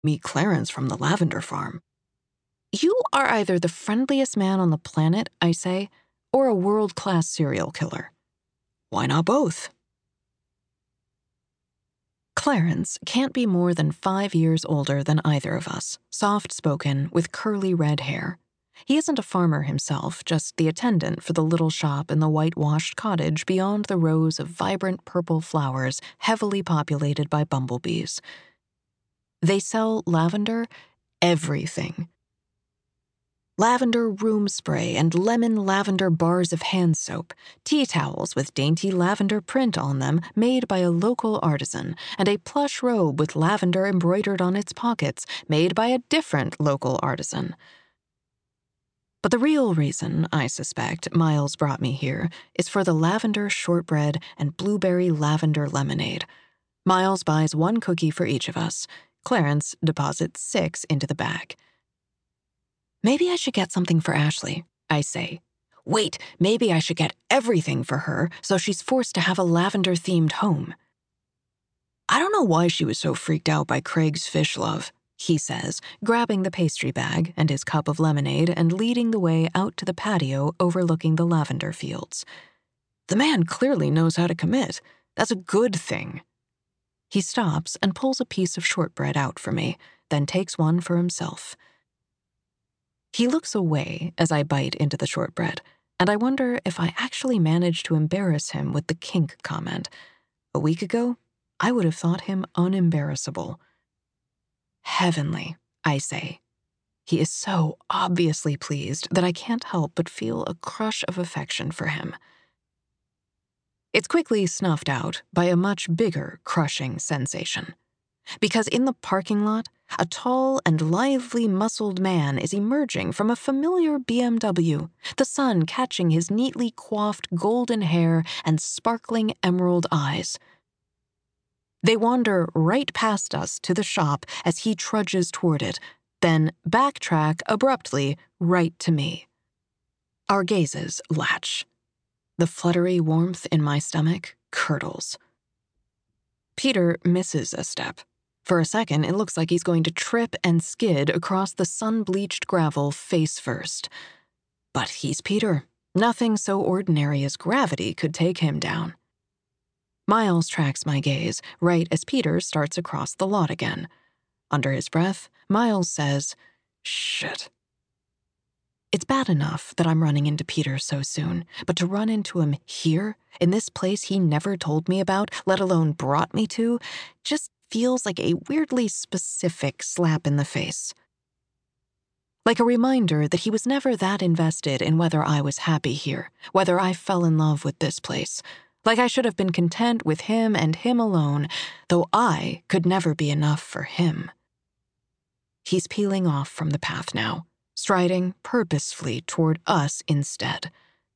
Meet Clarence from the lavender farm. You are either the friendliest man on the planet, I say, or a world-class serial killer. Why not both? Clarence can't be more than 5 years older than either of us, soft-spoken, with curly red hair. He isn't a farmer himself, just the attendant for the little shop in the whitewashed cottage beyond the rows of vibrant purple flowers heavily populated by bumblebees. They sell lavender, everything. Lavender room spray and lemon lavender bars of hand soap, tea towels with dainty lavender print on them made by a local artisan, and a plush robe with lavender embroidered on its pockets made by a different local artisan. But the real reason, I suspect, Miles brought me here is for the lavender shortbread and blueberry lavender lemonade. Miles buys 1 cookie for each of us. Clarence deposits 6 into the bag. Maybe I should get something for Ashley, I say. Wait, maybe I should get everything for her so she's forced to have a lavender-themed home. I don't know why she was so freaked out by Craig's fish love, he says, grabbing the pastry bag and his cup of lemonade and leading the way out to the patio overlooking the lavender fields. The man clearly knows how to commit. That's a good thing. He stops and pulls a piece of shortbread out for me, then takes one for himself. He looks away as I bite into the shortbread, and I wonder if I actually managed to embarrass him with the kink comment. A week ago, I would have thought him unembarrassable. Heavenly, I say. He is so obviously pleased that I can't help but feel a crush of affection for him. It's quickly snuffed out by a much bigger crushing sensation. Because in the parking lot, a tall and lively muscled man is emerging from a familiar BMW, the sun catching his neatly coiffed golden hair and sparkling emerald eyes. They wander right past us to the shop as he trudges toward it, then backtrack abruptly right to me. Our gazes latch. The fluttery warmth in my stomach curdles. Peter misses a step. For a second, it looks like he's going to trip and skid across the sun-bleached gravel face first. But he's Peter. Nothing so ordinary as gravity could take him down. Miles tracks my gaze right as Peter starts across the lot again. Under his breath, Miles says, "Shit." It's bad enough that I'm running into Peter so soon, but to run into him here, in this place he never told me about, let alone brought me to, just feels like a weirdly specific slap in the face. Like a reminder that he was never that invested in whether I was happy here, whether I fell in love with this place. Like I should have been content with him and him alone, though I could never be enough for him. He's peeling off from the path now, striding purposefully toward us instead.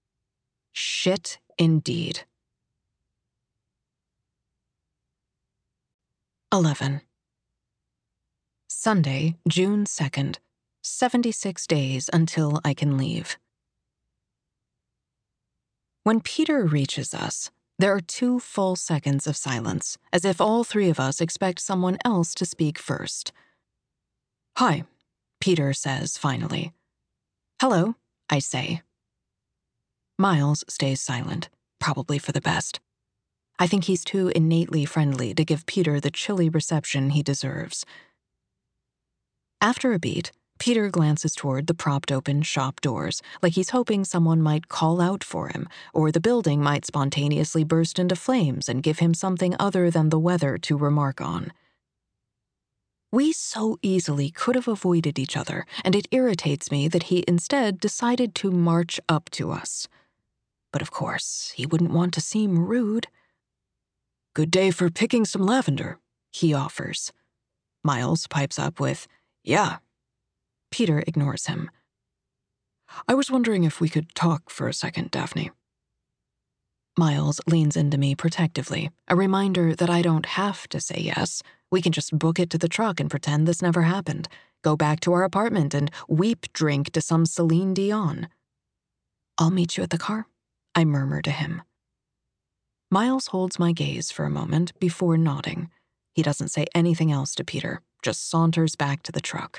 Shit indeed. 11. Sunday, June 2nd, 76 days until I can leave. When Peter reaches us, there are 2 full seconds of silence, as if all 3 of us expect someone else to speak first. "Hi," Peter says finally. "Hello," I say. Miles stays silent, probably for the best. I think he's too innately friendly to give Peter the chilly reception he deserves. After a beat, Peter glances toward the propped-open shop doors, like he's hoping someone might call out for him, or the building might spontaneously burst into flames and give him something other than the weather to remark on. We so easily could have avoided each other, and it irritates me that he instead decided to march up to us. But of course, he wouldn't want to seem rude. "Good day for picking some lavender," he offers. Miles pipes up with, "Yeah." Peter ignores him. "I was wondering if we could talk for a second, Daphne." Miles leans into me protectively, a reminder that I don't have to say yes. We can just book it to the truck and pretend this never happened, go back to our apartment and weep drink to some Celine Dion. "I'll meet you at the car," I murmur to him. Miles holds my gaze for a moment before nodding. He doesn't say anything else to Peter, just saunters back to the truck.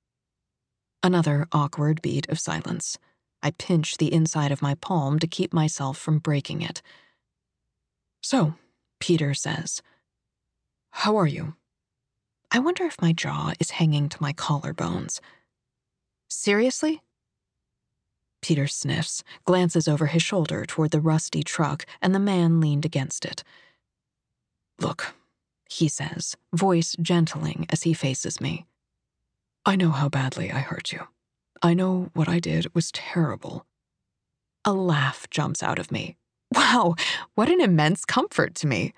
Another awkward beat of silence. I pinch the inside of my palm to keep myself from breaking it. "So," Peter says, "how are you?" I wonder if my jaw is hanging to my collarbones. "Seriously?" Peter sniffs, glances over his shoulder toward the rusty truck and the man leaned against it. "Look," he says, voice gentling as he faces me. "I know how badly I hurt you. I know what I did was terrible." A laugh jumps out of me. Wow, what an immense comfort to me.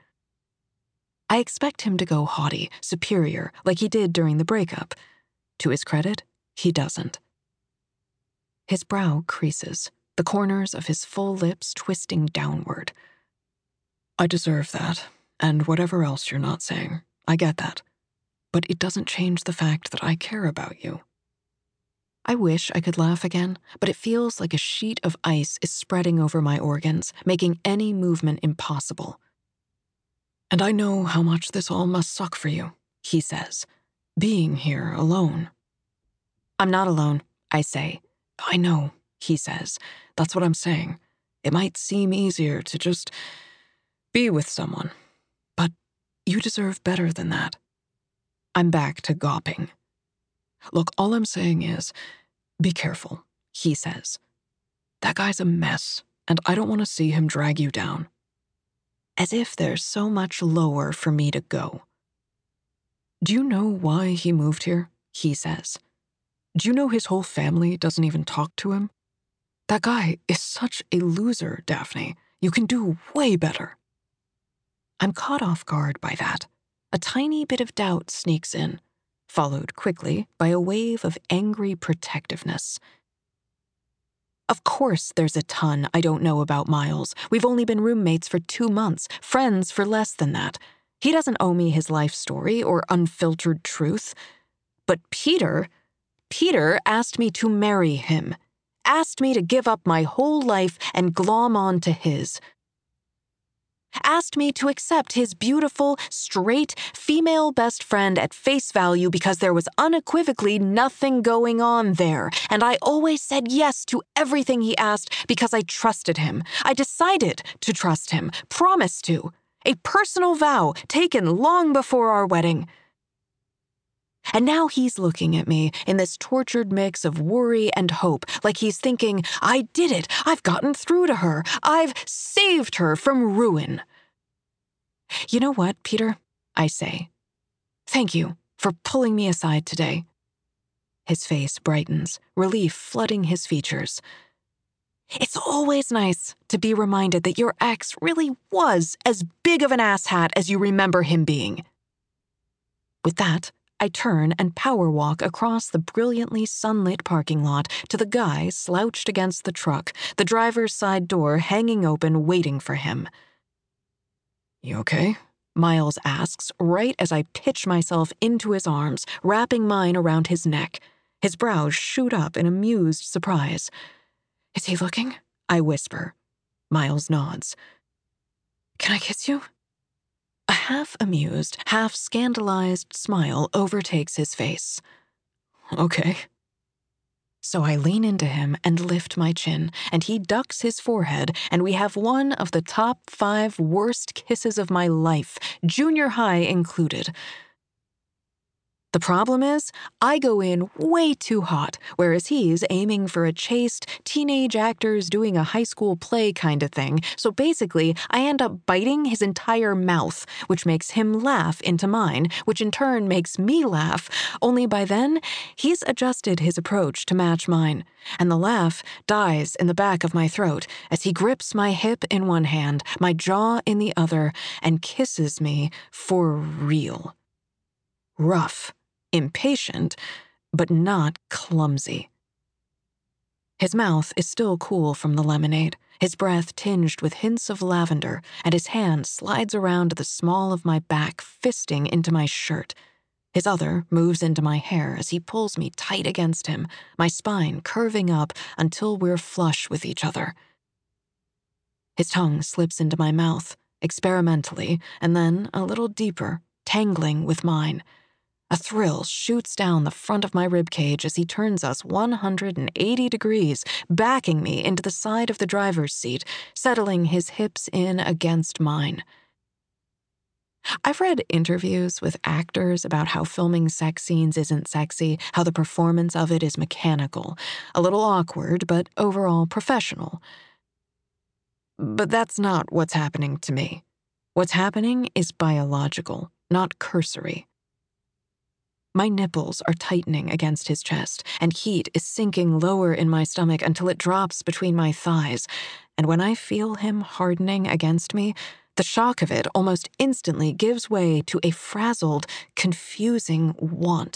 I expect him to go haughty, superior, like he did during the breakup. To his credit, he doesn't. His brow creases, the corners of his full lips twisting downward. "I deserve that, and whatever else you're not saying. I get that. But it doesn't change the fact that I care about you." I wish I could laugh again, but it feels like a sheet of ice is spreading over my organs, making any movement impossible. "And I know how much this all must suck for you," he says, "being here alone." "I'm not alone," I say. "I know," he says. "That's what I'm saying. It might seem easier to just be with someone, but you deserve better than that." I'm back to gawping. "Look, all I'm saying is, be careful," he says. "That guy's a mess, and I don't want to see him drag you down." As if there's so much lower for me to go. "Do you know why he moved here?" he says. "Do you know his whole family doesn't even talk to him? That guy is such a loser, Daphne. You can do way better." I'm caught off guard by that. A tiny bit of doubt sneaks in, followed quickly by a wave of angry protectiveness. Of course there's a ton I don't know about Miles. We've only been roommates for 2 months, friends for less than that. He doesn't owe me his life story or unfiltered truth. But Peter asked me to marry him, asked me to give up my whole life and glom on to his. Asked me to accept his beautiful, straight, female best friend at face value because there was unequivocally nothing going on there, and I always said yes to everything he asked because I trusted him. I decided to trust him, promised to. A personal vow taken long before our wedding. And now he's looking at me in this tortured mix of worry and hope, like he's thinking, I did it, I've gotten through to her, I've saved her from ruin. "You know what, Peter?" I say. "Thank you for pulling me aside today." His face brightens, relief flooding his features. "It's always nice to be reminded that your ex really was as big of an asshat as you remember him being." With that, I turn and power walk across the brilliantly sunlit parking lot to the guy slouched against the truck, the driver's side door hanging open waiting for him. "You okay?" Miles asks right as I pitch myself into his arms, wrapping mine around his neck. His brows shoot up in amused surprise. "Is he looking?" I whisper. Miles nods. "Can I kiss you?" A half-amused, half-scandalized smile overtakes his face. "Okay." So I lean into him and lift my chin, and he ducks his forehead, and we have one of the top 5 worst kisses of my life, junior high included. The problem is, I go in way too hot, whereas he's aiming for a chaste, teenage actors doing a high school play kind of thing, so basically, I end up biting his entire mouth, which makes him laugh into mine, which in turn makes me laugh, only by then, he's adjusted his approach to match mine, and the laugh dies in the back of my throat as he grips my hip in one hand, my jaw in the other, and kisses me for real. Rough. Impatient, but not clumsy. His mouth is still cool from the lemonade, his breath tinged with hints of lavender, and his hand slides around the small of my back, fisting into my shirt. His other moves into my hair as he pulls me tight against him, my spine curving up until we're flush with each other. His tongue slips into my mouth, experimentally, and then a little deeper, tangling with mine. A thrill shoots down the front of my ribcage as he turns us 180 degrees, backing me into the side of the driver's seat, settling his hips in against mine. I've read interviews with actors about how filming sex scenes isn't sexy, how the performance of it is mechanical, a little awkward, but overall professional. But that's not what's happening to me. What's happening is biological, not cursory. My nipples are tightening against his chest, and heat is sinking lower in my stomach until it drops between my thighs. And when I feel him hardening against me, the shock of it almost instantly gives way to a frazzled, confusing want.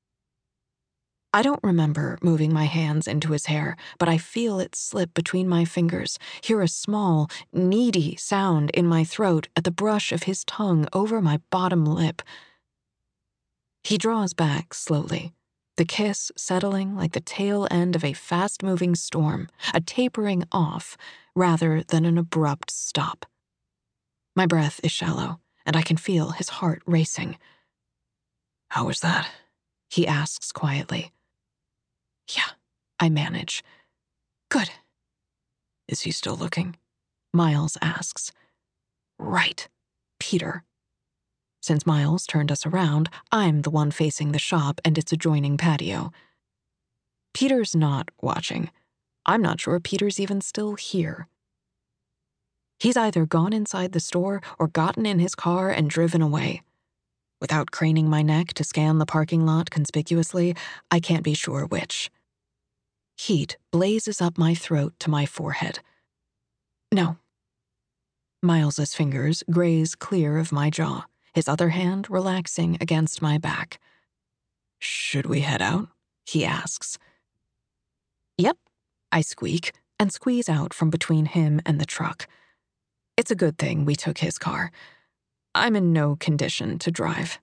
I don't remember moving my hands into his hair, but I feel it slip between my fingers, hear a small, needy sound in my throat at the brush of his tongue over my bottom lip. He draws back slowly, the kiss settling like the tail end of a fast-moving storm, a tapering off rather than an abrupt stop. My breath is shallow, and I can feel his heart racing. "How was that?" he asks quietly. "Yeah," I manage. "Good." "Is he still looking?" Miles asks. "Right, Peter." Since Miles turned us around, I'm the one facing the shop and its adjoining patio. Peter's not watching. I'm not sure Peter's even still here. He's either gone inside the store or gotten in his car and driven away. Without craning my neck to scan the parking lot conspicuously, I can't be sure which. Heat blazes up my throat to my forehead. No. Miles's fingers graze clear of my jaw, his other hand relaxing against my back. "Should we head out?" he asks. "Yep," I squeak and squeeze out from between him and the truck. It's a good thing we took his car. I'm in no condition to drive.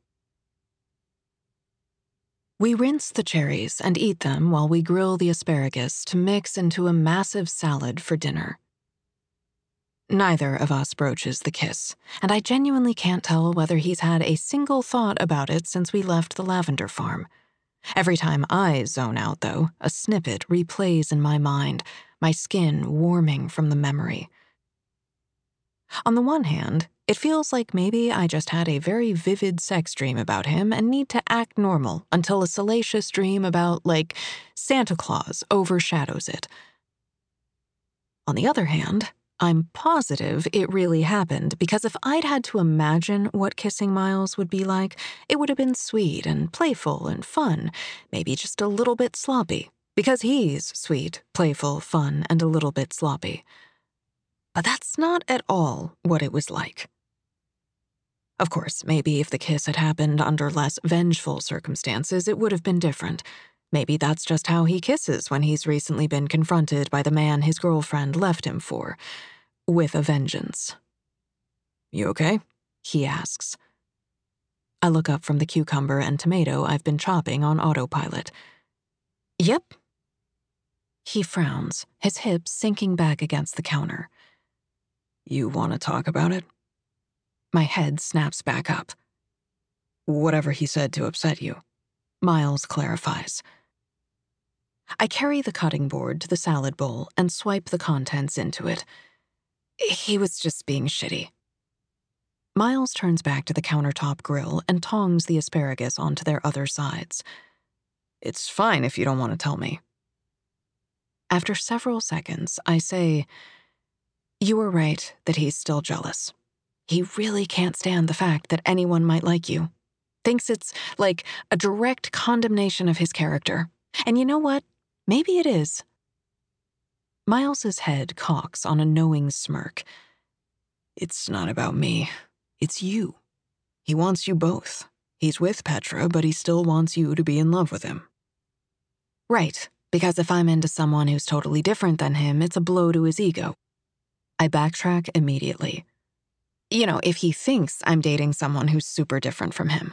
We rinse the cherries and eat them while we grill the asparagus to mix into a massive salad for dinner. Neither of us broaches the kiss, and I genuinely can't tell whether he's had a single thought about it since we left the lavender farm. Every time I zone out, though, a snippet replays in my mind, my skin warming from the memory. On the one hand, it feels like maybe I just had a very vivid sex dream about him and need to act normal until a salacious dream about, like, Santa Claus overshadows it. On the other hand, I'm positive it really happened because if I'd had to imagine what kissing Miles would be like, it would have been sweet and playful and fun, maybe just a little bit sloppy, because he's sweet, playful, fun, and a little bit sloppy. But that's not at all what it was like. Of course, maybe if the kiss had happened under less vengeful circumstances, it would have been different. Maybe that's just how he kisses when he's recently been confronted by the man his girlfriend left him for, with a vengeance. "You okay?" he asks. I look up from the cucumber and tomato I've been chopping on autopilot. "Yep." He frowns, his hips sinking back against the counter. "You want to talk about it?" My head snaps back up. "Whatever he said to upset you," Miles clarifies. I carry the cutting board to the salad bowl and swipe the contents into it. He was just being shitty. Miles turns back to the countertop grill and tongs the asparagus onto their other sides. "It's fine if you don't want to tell me." After several seconds, I say, "You were right that he's still jealous. He really can't stand the fact that anyone might like you. Thinks it's like a direct condemnation of his character. And you know what? Maybe it is." Miles's head cocks on a knowing smirk. "It's not about me. It's you. He wants you both. He's with Petra, but he still wants you to be in love with him." Right, because if I'm into someone who's totally different than him, it's a blow to his ego. I backtrack immediately. You know, if he thinks I'm dating someone who's super different from him.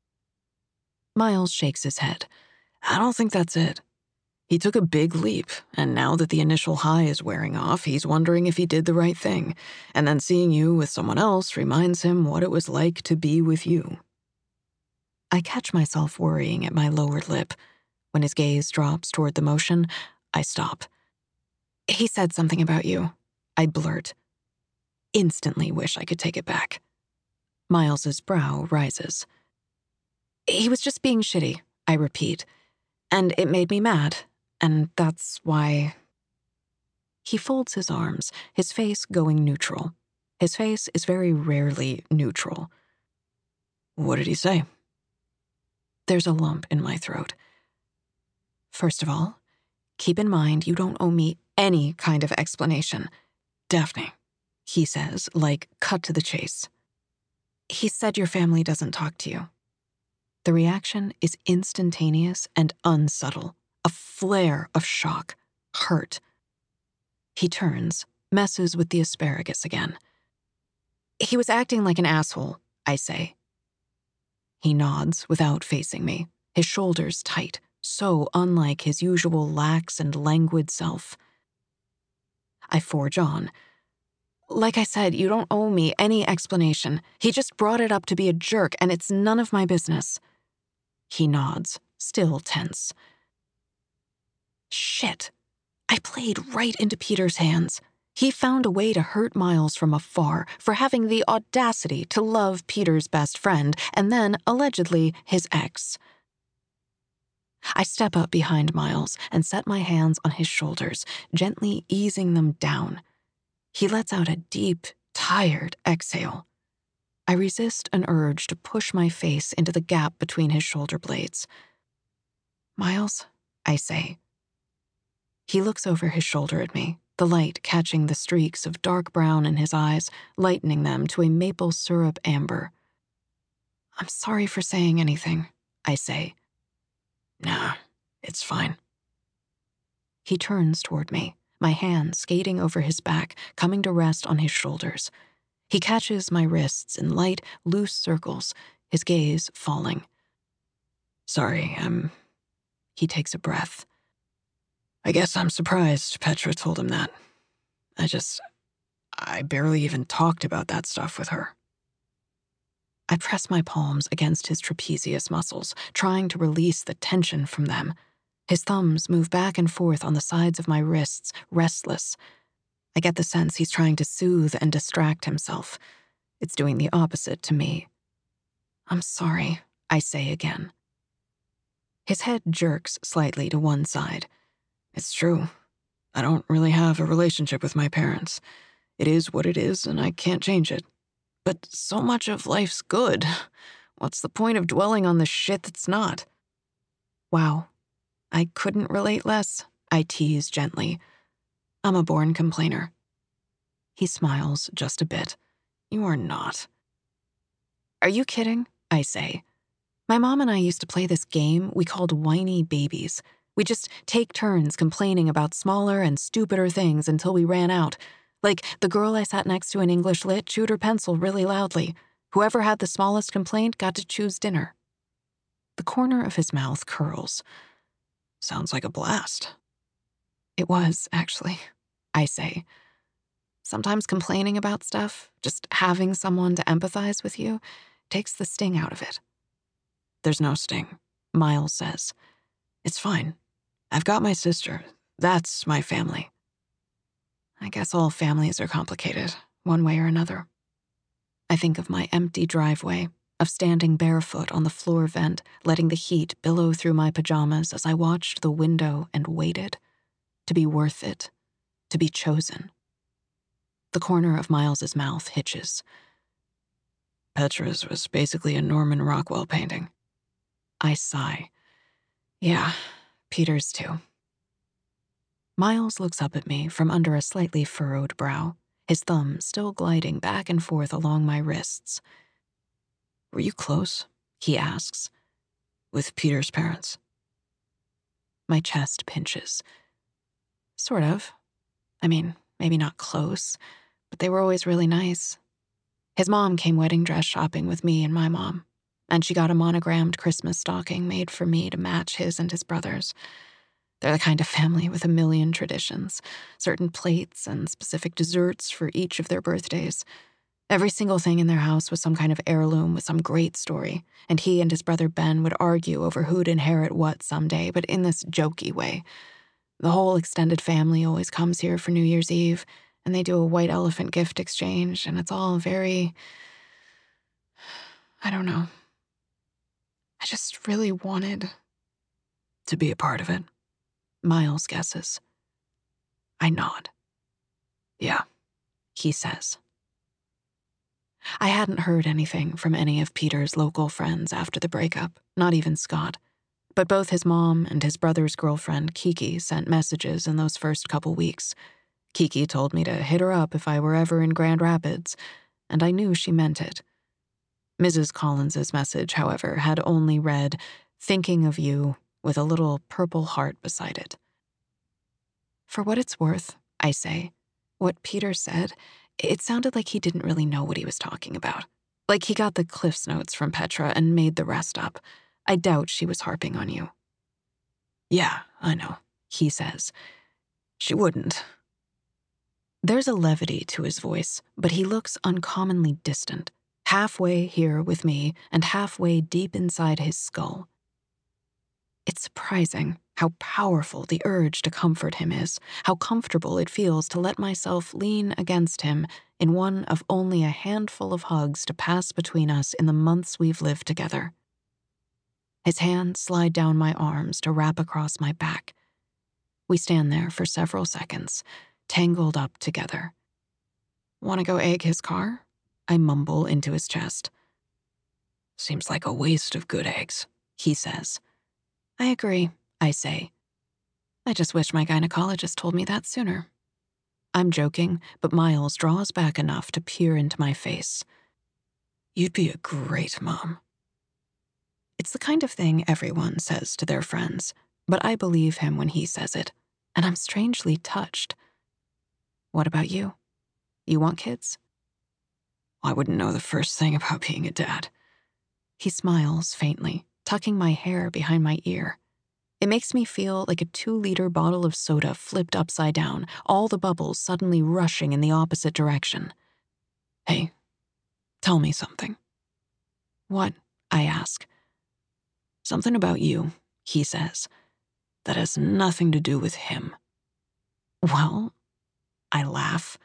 Miles shakes his head. "I don't think that's it. He took a big leap, and now that the initial high is wearing off, he's wondering if he did the right thing, and then seeing you with someone else reminds him what it was like to be with you." I catch myself worrying at my lower lip. When his gaze drops toward the motion, I stop. He said something about you. I blurt. Instantly wish I could take it back. Miles's brow rises. He was just being shitty, I repeat. And it made me mad. And that's why... He folds his arms, his face going neutral. His face is very rarely neutral. What did he say? There's a lump in my throat. First of all, keep in mind you don't owe me any kind of explanation. Daphne, he says, like cut to the chase. He said your family doesn't talk to you. The reaction is instantaneous and unsubtle, a flare of shock, hurt. He turns, messes with the asparagus again. He was acting like an asshole, I say. He nods without facing me, his shoulders tight, so unlike his usual lax and languid self. I forge on. Like I said, you don't owe me any explanation. He just brought it up to be a jerk, and it's none of my business. He nods, still tense. Shit. I played right into Peter's hands. He found a way to hurt Miles from afar for having the audacity to love Peter's best friend and then, allegedly, his ex. I step up behind Miles and set my hands on his shoulders, gently easing them down. He lets out a deep, tired exhale. I resist an urge to push my face into the gap between his shoulder blades. Miles, I say. He looks over his shoulder at me, the light catching the streaks of dark brown in his eyes, lightening them to a maple syrup amber. I'm sorry for saying anything, I say. Nah, it's fine. He turns toward me, my hand skating over his back, coming to rest on his shoulders. He catches my wrists in light, loose circles, his gaze falling. Sorry, He takes a breath. I guess I'm surprised Petra told him that. I barely even talked about that stuff with her. I press my palms against his trapezius muscles, trying to release the tension from them. His thumbs move back and forth on the sides of my wrists, restless. I get the sense he's trying to soothe and distract himself. It's doing the opposite to me. I'm sorry, I say again. His head jerks slightly to one side. It's true. I don't really have a relationship with my parents. It is what it is, and I can't change it. But so much of life's good. What's the point of dwelling on the shit that's not? Wow. I couldn't relate less, I tease gently. I'm a born complainer. He smiles just a bit. You are not. Are you kidding? I say. My mom and I used to play this game we called Whiny Babies. We just take turns complaining about smaller and stupider things until we ran out. Like the girl I sat next to in English Lit chewed her pencil really loudly. Whoever had the smallest complaint got to choose dinner. The corner of his mouth curls. Sounds like a blast. It was, actually, I say. Sometimes complaining about stuff, just having someone to empathize with you, takes the sting out of it. There's no sting, Miles says. It's fine. I've got my sister. That's my family. I guess all families are complicated, one way or another. I think of my empty driveway, of standing barefoot on the floor vent, letting the heat billow through my pajamas as I watched the window and waited. To be worth it. To be chosen. The corner of Miles's mouth hitches. Petra's was basically a Norman Rockwell painting. I sigh. Yeah, Peter's too. Miles looks up at me from under a slightly furrowed brow, his thumb still gliding back and forth along my wrists. Were you close? He asks. With Peter's parents? My chest pinches. Sort of. I mean, maybe not close, but they were always really nice. His mom came wedding dress shopping with me and my mom, and she got a monogrammed Christmas stocking made for me to match his and his brother's. They're the kind of family with a million traditions, certain plates and specific desserts for each of their birthdays. Every single thing in their house was some kind of heirloom with some great story, and he and his brother Ben would argue over who'd inherit what someday, but in this jokey way. The whole extended family always comes here for New Year's Eve, and they do a white elephant gift exchange, and it's all very... I don't know. I just really wanted to be a part of it. Miles guesses. I nod. Yeah, he says. I hadn't heard anything from any of Peter's local friends after the breakup, not even Scott. But both his mom and his brother's girlfriend, Kiki, sent messages in those first couple weeks. Kiki told me to hit her up if I were ever in Grand Rapids, and I knew she meant it. Mrs. Collins's message, however, had only read, "Thinking of you," with a little purple heart beside it. For what it's worth, I say, what Peter said, it sounded like he didn't really know what he was talking about. Like he got the Cliff's Notes from Petra and made the rest up. I doubt she was harping on you. Yeah, I know, he says. She wouldn't. There's a levity to his voice, but he looks uncommonly distant, halfway here with me and halfway deep inside his skull. It's surprising how powerful the urge to comfort him is, how comfortable it feels to let myself lean against him in one of only a handful of hugs to pass between us in the months we've lived together. His hands slide down my arms to wrap across my back. We stand there for several seconds, tangled up together. Want to go egg his car? I mumble into his chest. Seems like a waste of good eggs, he says. I agree, I say. I just wish my gynecologist told me that sooner. I'm joking, but Miles draws back enough to peer into my face. You'd be a great mom. It's the kind of thing everyone says to their friends, but I believe him when he says it, and I'm strangely touched. What about you? You want kids? I wouldn't know the first thing about being a dad. He smiles faintly, tucking my hair behind my ear. It makes me feel like a 2-liter bottle of soda flipped upside down, all the bubbles suddenly rushing in the opposite direction. Hey, tell me something. What? I ask. Something about you, he says, that has nothing to do with him. Well, I laugh.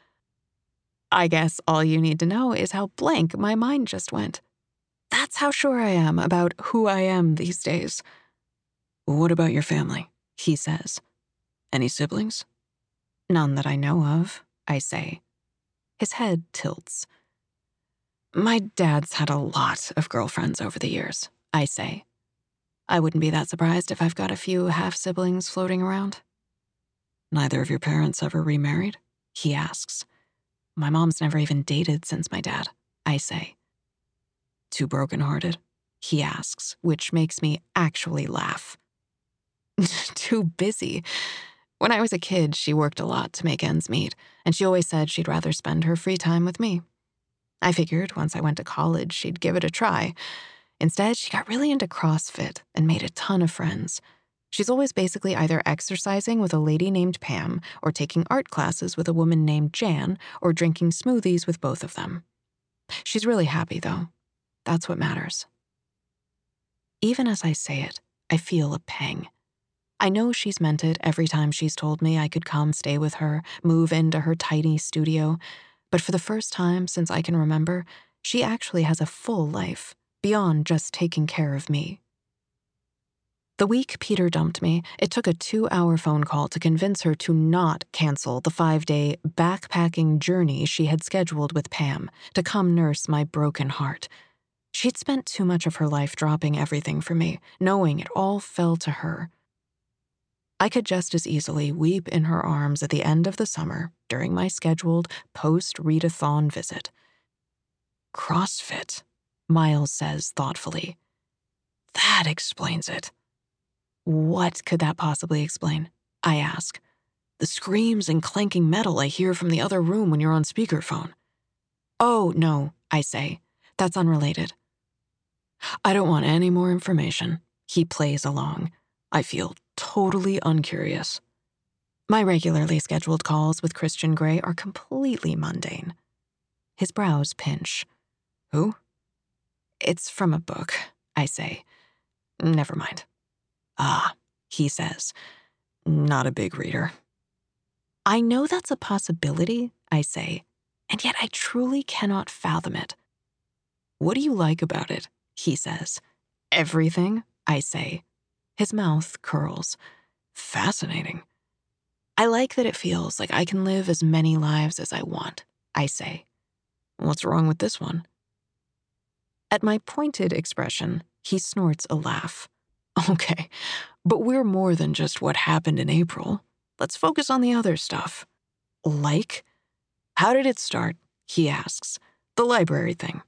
I guess all you need to know is how blank my mind just went. That's how sure I am about who I am these days. What about your family? He says. Any siblings? None that I know of, I say. His head tilts. My dad's had a lot of girlfriends over the years, I say. I wouldn't be that surprised if I've got a few half-siblings floating around. Neither of your parents ever remarried? He asks. My mom's never even dated since my dad, I say. Too broken-hearted? He asks, which makes me actually laugh. Too busy. When I was a kid, she worked a lot to make ends meet, and she always said she'd rather spend her free time with me. I figured once I went to college, she'd give it a try. Instead, she got really into CrossFit and made a ton of friends. She's always basically either exercising with a lady named Pam, or taking art classes with a woman named Jan, or drinking smoothies with both of them. She's really happy, though. That's what matters. Even as I say it, I feel a pang. I know she's meant it every time she's told me I could come stay with her, move into her tiny studio, but for the first time since I can remember, she actually has a full life, beyond just taking care of me. The week Peter dumped me, it took a 2-hour phone call to convince her to not cancel the 5-day backpacking journey she had scheduled with Pam to come nurse my broken heart. She'd spent too much of her life dropping everything for me, knowing it all fell to her. I could just as easily weep in her arms at the end of the summer during my scheduled post-readathon visit. CrossFit, Miles says thoughtfully. That explains it. What could that possibly explain? I ask. The screams and clanking metal I hear from the other room when you're on speakerphone. Oh, no, I say. That's unrelated. I don't want any more information. He plays along. I feel totally uncurious. My regularly scheduled calls with Christian Grey are completely mundane. His brows pinch. Who? It's from a book, I say. Never mind. Ah, he says. Not a big reader. I know that's a possibility, I say, and yet I truly cannot fathom it. What do you like about it? He says. Everything, I say. His mouth curls. Fascinating. I like that it feels like I can live as many lives as I want, I say. What's wrong with this one? At my pointed expression, he snorts a laugh. Okay, but we're more than just what happened in April. Let's focus on the other stuff. Like? How did it start? He asks. The library thing.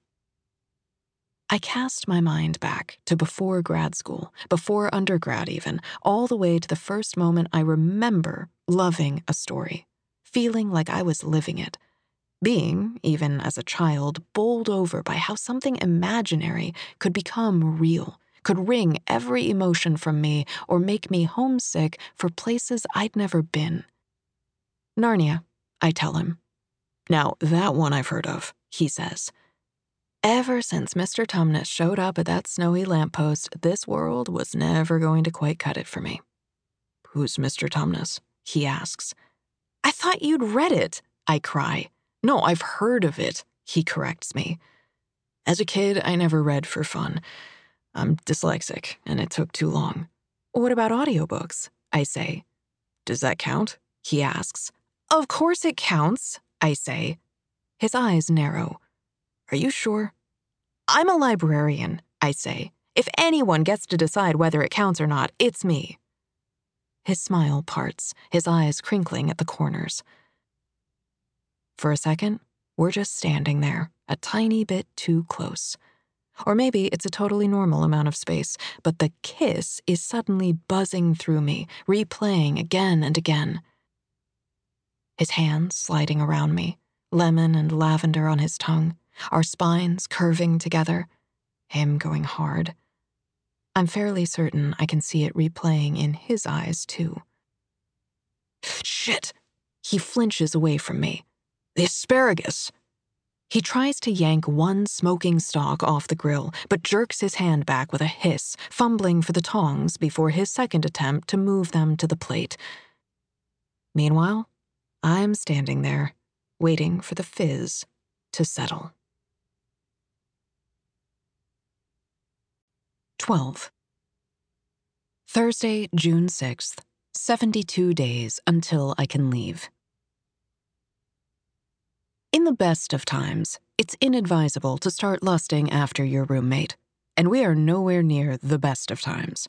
I cast my mind back to before grad school, before undergrad even, all the way to the first moment I remember loving a story, feeling like I was living it, being, even as a child, bowled over by how something imaginary could become real, could wring every emotion from me or make me homesick for places I'd never been. Narnia, I tell him. Now, that one I've heard of, he says. Ever since Mr. Tumnus showed up at that snowy lamppost, this world was never going to quite cut it for me. Who's Mr. Tumnus? He asks. I thought you'd read it, I cry. No, I've heard of it, he corrects me. As a kid, I never read for fun. I'm dyslexic, and it took too long. What about audiobooks? I say. Does that count? He asks. Of course it counts, I say. His eyes narrow. Are you sure? I'm a librarian, I say. If anyone gets to decide whether it counts or not, it's me. His smile parts, his eyes crinkling at the corners. For a second, we're just standing there, a tiny bit too close. Or maybe it's a totally normal amount of space, but the kiss is suddenly buzzing through me, replaying again and again. His hands sliding around me, lemon and lavender on his tongue, our spines curving together, him going hard. I'm fairly certain I can see it replaying in his eyes, too. Shit! He flinches away from me. The asparagus! He tries to yank one smoking stalk off the grill, but jerks his hand back with a hiss, fumbling for the tongs before his second attempt to move them to the plate. Meanwhile, I'm standing there, waiting for the fizz to settle. 12. Thursday, June 6th, 72 days until I can leave. In the best of times, it's inadvisable to start lusting after your roommate, and we are nowhere near the best of times.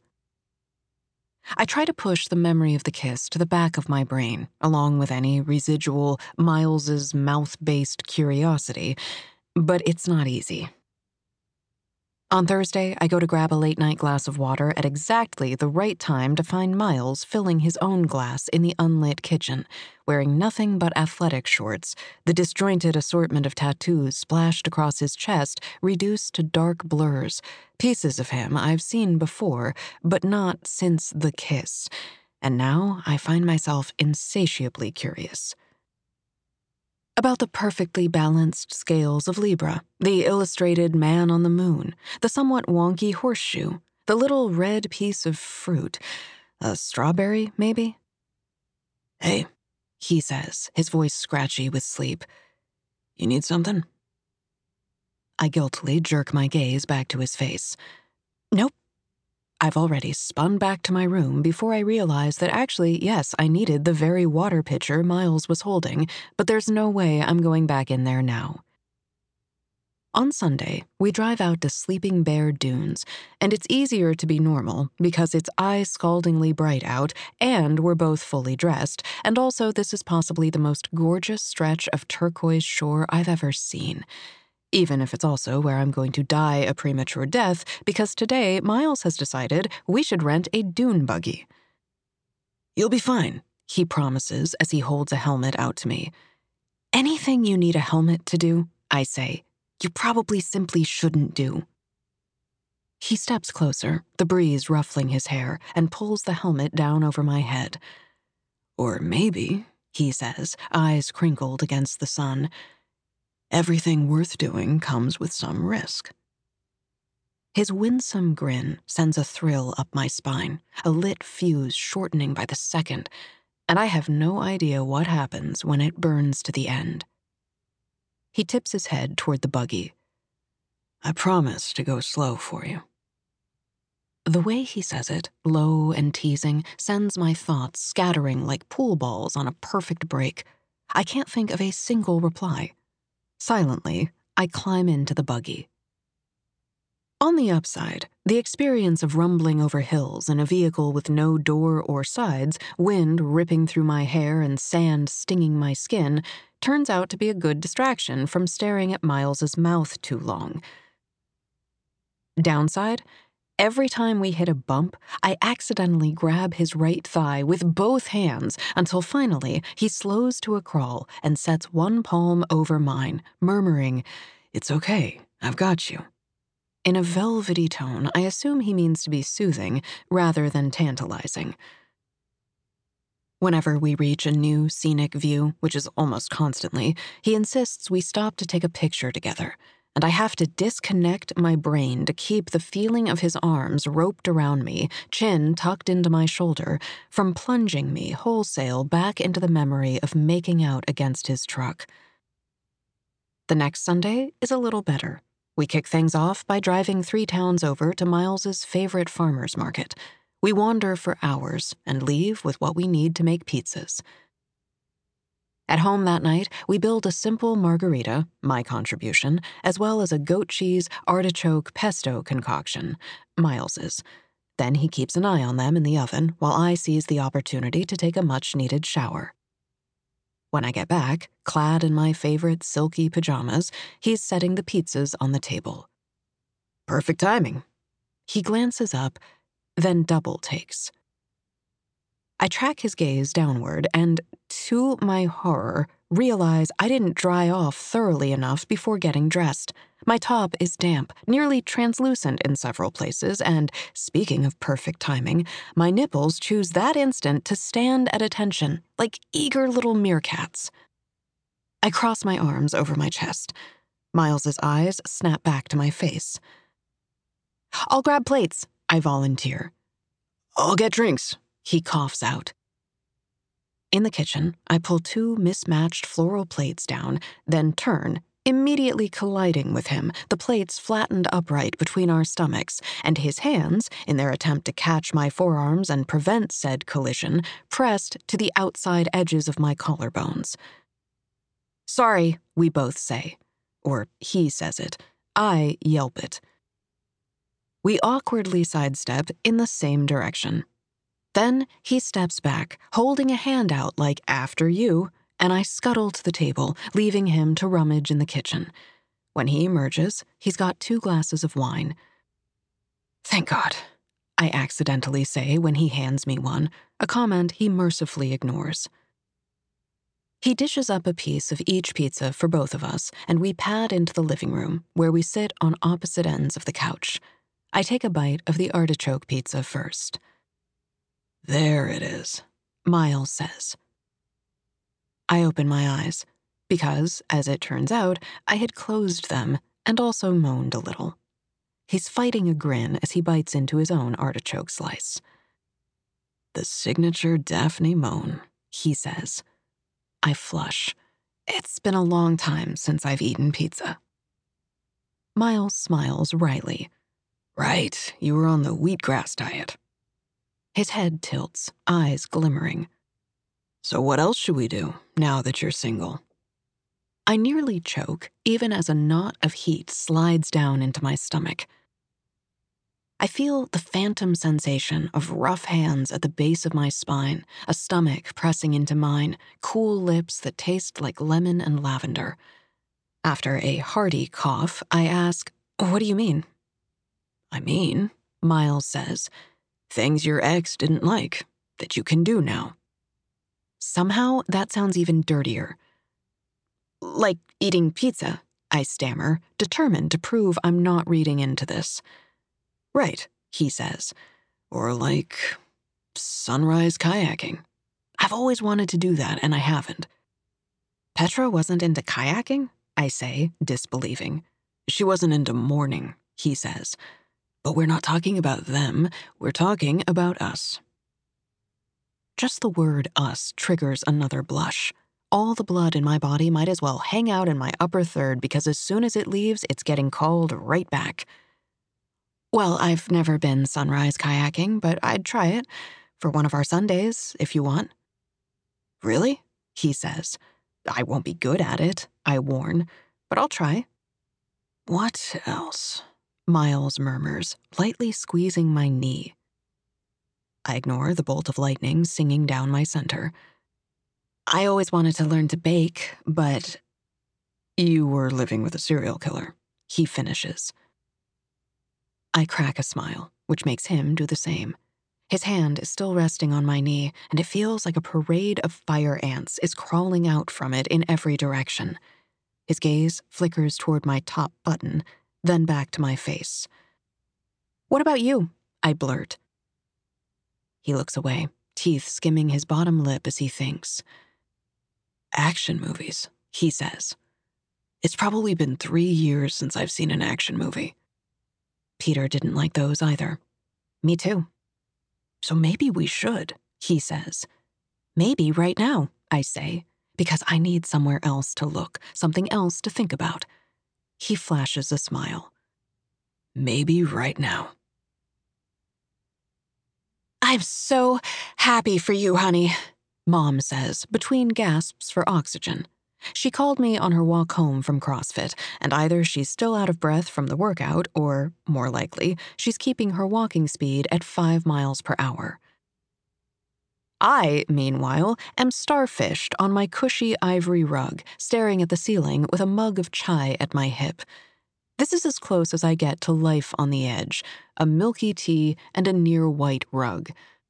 I try to push the memory of the kiss to the back of my brain, along with any residual Miles's mouth-based curiosity, but it's not easy. On Thursday, I go to grab a late-night glass of water at exactly the right time to find Miles filling his own glass in the unlit kitchen, wearing nothing but athletic shorts, the disjointed assortment of tattoos splashed across his chest reduced to dark blurs, pieces of him I've seen before, but not since the kiss, and now I find myself insatiably curious. About the perfectly balanced scales of Libra, the illustrated man on the moon, the somewhat wonky horseshoe, the little red piece of fruit, a strawberry, maybe? Hey, he says, his voice scratchy with sleep. You need something? I guiltily jerk my gaze back to his face. Nope. I've already spun back to my room before I realized that actually, yes, I needed the very water pitcher Miles was holding, but there's no way I'm going back in there now. On Sunday, we drive out to Sleeping Bear Dunes, and it's easier to be normal because it's eye-scaldingly bright out, and we're both fully dressed, and also this is possibly the most gorgeous stretch of turquoise shore I've ever seen. Even if it's also where I'm going to die a premature death, because today Miles has decided we should rent a dune buggy. You'll be fine, he promises as he holds a helmet out to me. Anything you need a helmet to do, I say, you probably simply shouldn't do. He steps closer, the breeze ruffling his hair, and pulls the helmet down over my head. Or maybe, he says, eyes crinkled against the sun, Everything worth doing comes with some risk. His winsome grin sends a thrill up my spine, a lit fuse shortening by the second, and I have no idea what happens when it burns to the end. He tips his head toward the buggy. I promise to go slow for you. The way he says it, low and teasing, sends my thoughts scattering like pool balls on a perfect break. I can't think of a single reply. Silently, I climb into the buggy. On the upside, the experience of rumbling over hills in a vehicle with no door or sides, wind ripping through my hair and sand stinging my skin, turns out to be a good distraction from staring at Miles's mouth too long. Downside? Every time we hit a bump, I accidentally grab his right thigh with both hands until finally he slows to a crawl and sets one palm over mine, murmuring, "It's okay, I've got you." In a velvety tone, I assume he means to be soothing rather than tantalizing. Whenever we reach a new scenic view, which is almost constantly, he insists we stop to take a picture together, and I have to disconnect my brain to keep the feeling of his arms roped around me, chin tucked into my shoulder, from plunging me wholesale back into the memory of making out against his truck. The next Sunday is a little better. We kick things off by driving 3 towns over to Miles's favorite farmer's market. We wander for hours and leave with what we need to make pizzas. At home that night, we build a simple margarita, my contribution, as well as a goat cheese artichoke pesto concoction, Miles's. Then he keeps an eye on them in the oven while I seize the opportunity to take a much-needed shower. When I get back, clad in my favorite silky pajamas, he's setting the pizzas on the table. Perfect timing. He glances up, then double takes. I track his gaze downward and, to my horror, realize I didn't dry off thoroughly enough before getting dressed. My top is damp, nearly translucent in several places, and, speaking of perfect timing, my nipples choose that instant to stand at attention, like eager little meerkats. I cross my arms over my chest. Miles's eyes snap back to my face. "I'll grab plates," I volunteer. "I'll get drinks," he coughs out. In the kitchen, I pull 2 mismatched floral plates down, then turn, immediately colliding with him, the plates flattened upright between our stomachs, and his hands, in their attempt to catch my forearms and prevent said collision, pressed to the outside edges of my collarbones. "Sorry," we both say. Or he says it. I yelp it. We awkwardly sidestep in the same direction. Then he steps back, holding a hand out like, "After you," and I scuttle to the table, leaving him to rummage in the kitchen. When he emerges, he's got 2 glasses of wine. "Thank God," I accidentally say when he hands me one, a comment he mercifully ignores. He dishes up a piece of each pizza for both of us, and we pad into the living room, where we sit on opposite ends of the couch. I take a bite of the artichoke pizza first. "There it is," Miles says. I open my eyes, because, as it turns out, I had closed them and also moaned a little. He's fighting a grin as he bites into his own artichoke slice. "The signature Daphne moan," he says. I flush. It's been a long time since I've eaten pizza. Miles smiles wryly. "Right, you were on the wheatgrass diet." His head tilts, eyes glimmering. "So what else should we do, now that you're single?" I nearly choke, even as a knot of heat slides down into my stomach. I feel the phantom sensation of rough hands at the base of my spine, a stomach pressing into mine, cool lips that taste like lemon and lavender. After a hearty cough, I ask, "What do you mean?" "I mean," Miles says, "things your ex didn't like, that you can do now." Somehow, that sounds even dirtier. "Like eating pizza," I stammer, determined to prove I'm not reading into this. "Right," he says. "Or like sunrise kayaking. I've always wanted to do that, and I haven't." Petra wasn't into kayaking? I say, disbelieving. She wasn't into mourning, he says. But we're not talking about them, we're talking about us. Just the word us triggers another blush. All the blood in my body might as well hang out in my upper third because as soon as it leaves, it's getting called right back. Well, I've never been sunrise kayaking, but I'd try it for one of our Sundays, if you want. Really? He says. I won't be good at it, I warn, but I'll try. What else? Miles murmurs, lightly squeezing my knee. I ignore the bolt of lightning singing down my center. I always wanted to learn to bake, but... You were living with a serial killer, he finishes. I crack a smile, which makes him do the same. His hand is still resting on my knee, and it feels like a parade of fire ants is crawling out from it in every direction. His gaze flickers toward my top button, then back to my face. What about you? I blurt. He looks away, teeth skimming his bottom lip as he thinks. Action movies, he says. It's probably been 3 years since I've seen an action movie. Peter didn't like those either. Me too. So maybe we should, he says. Maybe right now, I say, because I need somewhere else to look, something else to think about. He flashes a smile. Maybe right now. I'm so happy for you, honey, Mom says, between gasps for oxygen. She called me on her walk home from CrossFit, and either she's still out of breath from the workout or, more likely, she's keeping her walking speed at 5 miles per hour. I, meanwhile, am starfished on my cushy ivory rug, staring at the ceiling with a mug of chai at my hip. This is as close as I get to life on the edge, a milky tea and a near-white rug.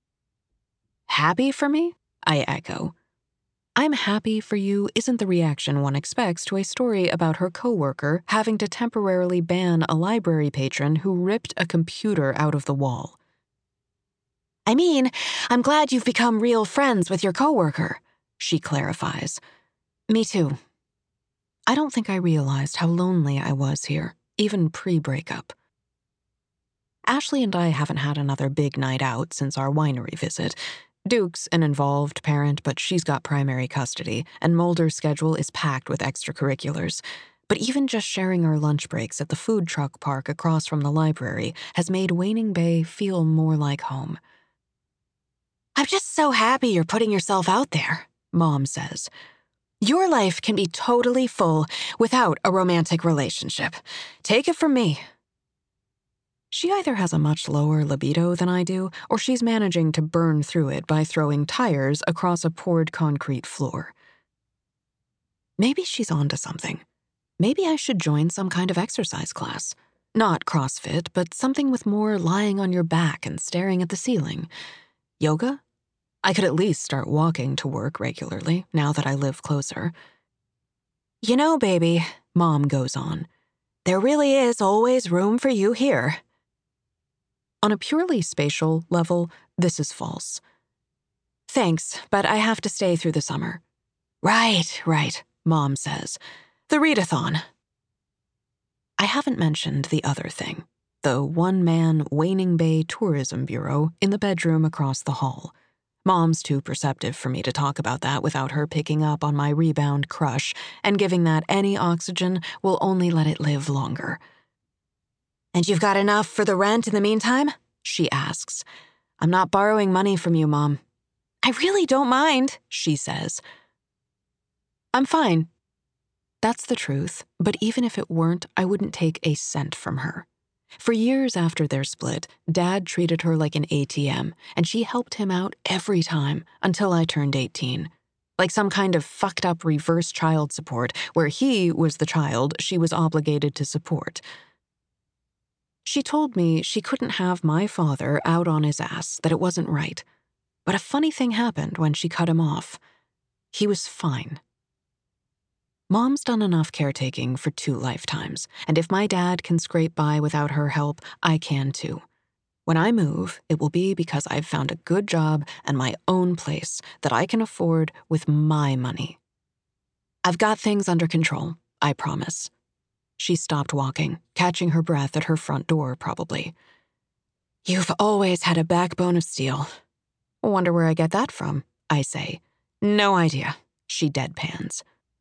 Happy for me? I echo. I'm happy for you isn't the reaction one expects to a story about her coworker having to temporarily ban a library patron who ripped a computer out of the wall. I mean, I'm glad you've become real friends with your coworker, she clarifies. Me too. I don't think I realized how lonely I was here, even pre-breakup. Ashley and I haven't had another big night out since our winery visit. Duke's an involved parent, but she's got primary custody, and Mulder's schedule is packed with extracurriculars. But even just sharing our lunch breaks at the food truck park across from the library has made Waning Bay feel more like home. I'm just so happy you're putting yourself out there, Mom says. Your life can be totally full without a romantic relationship. Take it from me. She either has a much lower libido than I do, or she's managing to burn through it by throwing tires across a poured concrete floor. Maybe she's onto something. Maybe I should join some kind of exercise class. Not CrossFit, but something with more lying on your back and staring at the ceiling. Yoga? I could at least start walking to work regularly, now that I live closer. You know, baby, Mom goes on, there really is always room for you here. On a purely spatial level, this is false. Thanks, but I have to stay through the summer. Right, Mom says. The readathon. I haven't mentioned the other thing, the one-man Waning Bay Tourism Bureau in the bedroom across the hall. Mom's too perceptive for me to talk about that without her picking up on my rebound crush and giving that any oxygen will only let it live longer. And you've got enough for the rent in the meantime? She asks. I'm not borrowing money from you, Mom. I really don't mind, she says. I'm fine. That's the truth, but even if it weren't, I wouldn't take a cent from her. For years after their split, Dad treated her like an ATM, and she helped him out every time until I turned 18. Like some kind of fucked up reverse child support where he was the child she was obligated to support. She told me she couldn't have my father out on his ass, that it wasn't right. But a funny thing happened when she cut him off. He was fine. Mom's done enough caretaking for 2 lifetimes, and if my dad can scrape by without her help, I can too. When I move, it will be because I've found a good job and my own place that I can afford with my money. I've got things under control, I promise. She stopped walking, catching her breath at her front door, probably. You've always had a backbone of steel. Wonder where I get that from, I say. No idea, she deadpans.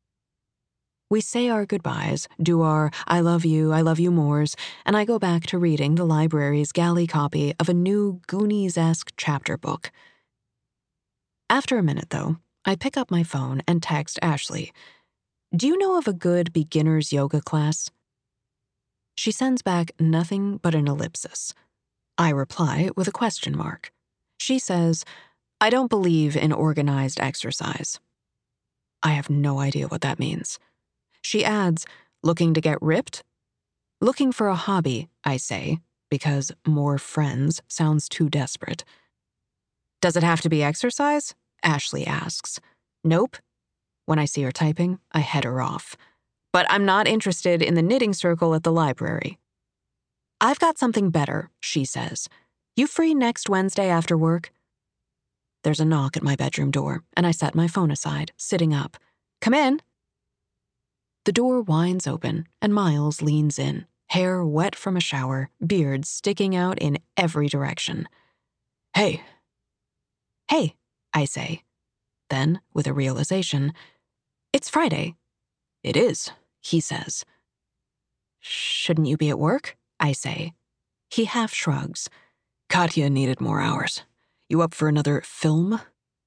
We say our goodbyes, do our I love you mores, and I go back to reading the library's galley copy of a new Goonies-esque chapter book. After a minute, though, I pick up my phone and text Ashley. Do you know of a good beginner's yoga class? She sends back nothing but an ellipsis. I reply with a question mark. She says, I don't believe in organized exercise. I have no idea what that means. She adds, looking to get ripped? Looking for a hobby, I say, because more friends sounds too desperate. Does it have to be exercise? Ashley asks. Nope. When I see her typing, I head her off. But I'm not interested in the knitting circle at the library. I've got something better, she says. You free next Wednesday after work? There's a knock at my bedroom door, and I set my phone aside, sitting up. Come in. The door winds open, and Miles leans in, hair wet from a shower, beard sticking out in every direction. Hey. Hey, I say. Then, with a realization, it's Friday. It is, he says. Shouldn't you be at work? I say. He half shrugs. Katya needed more hours. You up for another film?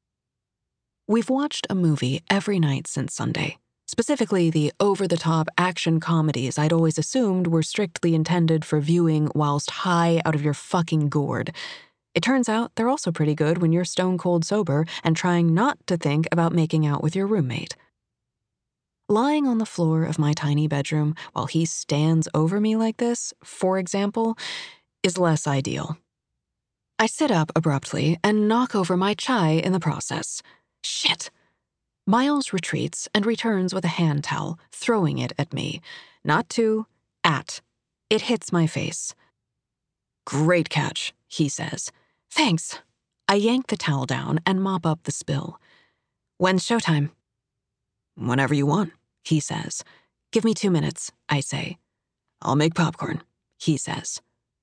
We've watched a movie every night since Sunday. Specifically, the over-the-top action comedies I'd always assumed were strictly intended for viewing whilst high out of your fucking gourd. It turns out they're also pretty good when you're stone-cold sober and trying not to think about making out with your roommate. Lying on the floor of my tiny bedroom while he stands over me like this, for example, is less ideal. I sit up abruptly and knock over my chai in the process. Shit! Miles retreats and returns with a hand towel, throwing it at me. Not to, at. It hits my face. Great catch, he says. Thanks. I yank the towel down and mop up the spill. When's showtime? Whenever you want, he says. Give me 2 minutes, I say. I'll make popcorn, he says.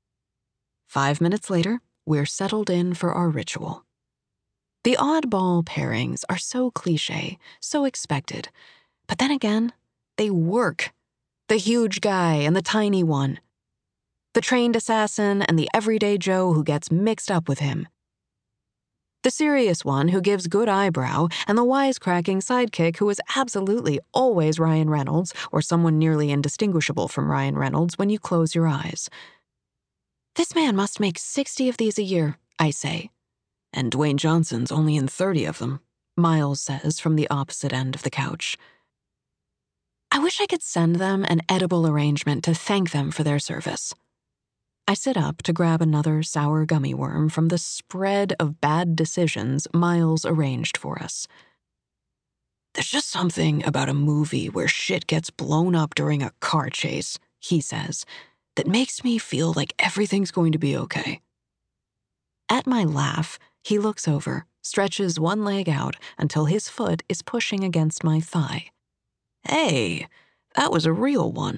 5 minutes later, we're settled in for our ritual. The oddball pairings are so cliché, so expected. But then again, they work. The huge guy and the tiny one. The trained assassin and the everyday Joe who gets mixed up with him. The serious one who gives good eyebrow and the wisecracking sidekick who is absolutely always Ryan Reynolds or someone nearly indistinguishable from Ryan Reynolds when you close your eyes. This man must make 60 of these a year, I say. And Dwayne Johnson's only in 30 of them, Miles says from the opposite end of the couch. I wish I could send them an edible arrangement to thank them for their service. I sit up to grab another sour gummy worm from the spread of bad decisions Miles arranged for us. There's just something about a movie where shit gets blown up during a car chase, he says, that makes me feel like everything's going to be okay. At my laugh, he looks over, stretches one leg out until his foot is pushing against my thigh. Hey, that was a real one.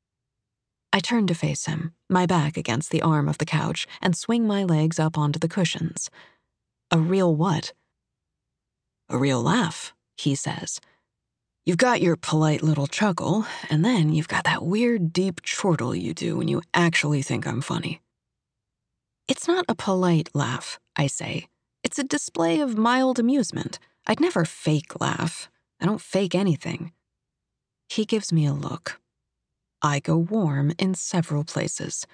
I turn to face him, my back against the arm of the couch, and swing my legs up onto the cushions. A real what? A real laugh, he says. You've got your polite little chuckle, and then you've got that weird deep chortle you do when you actually think I'm funny. It's not a polite laugh, I say. It's a display of mild amusement. I'd never fake laugh. I don't fake anything. He gives me a look. I go warm in several places.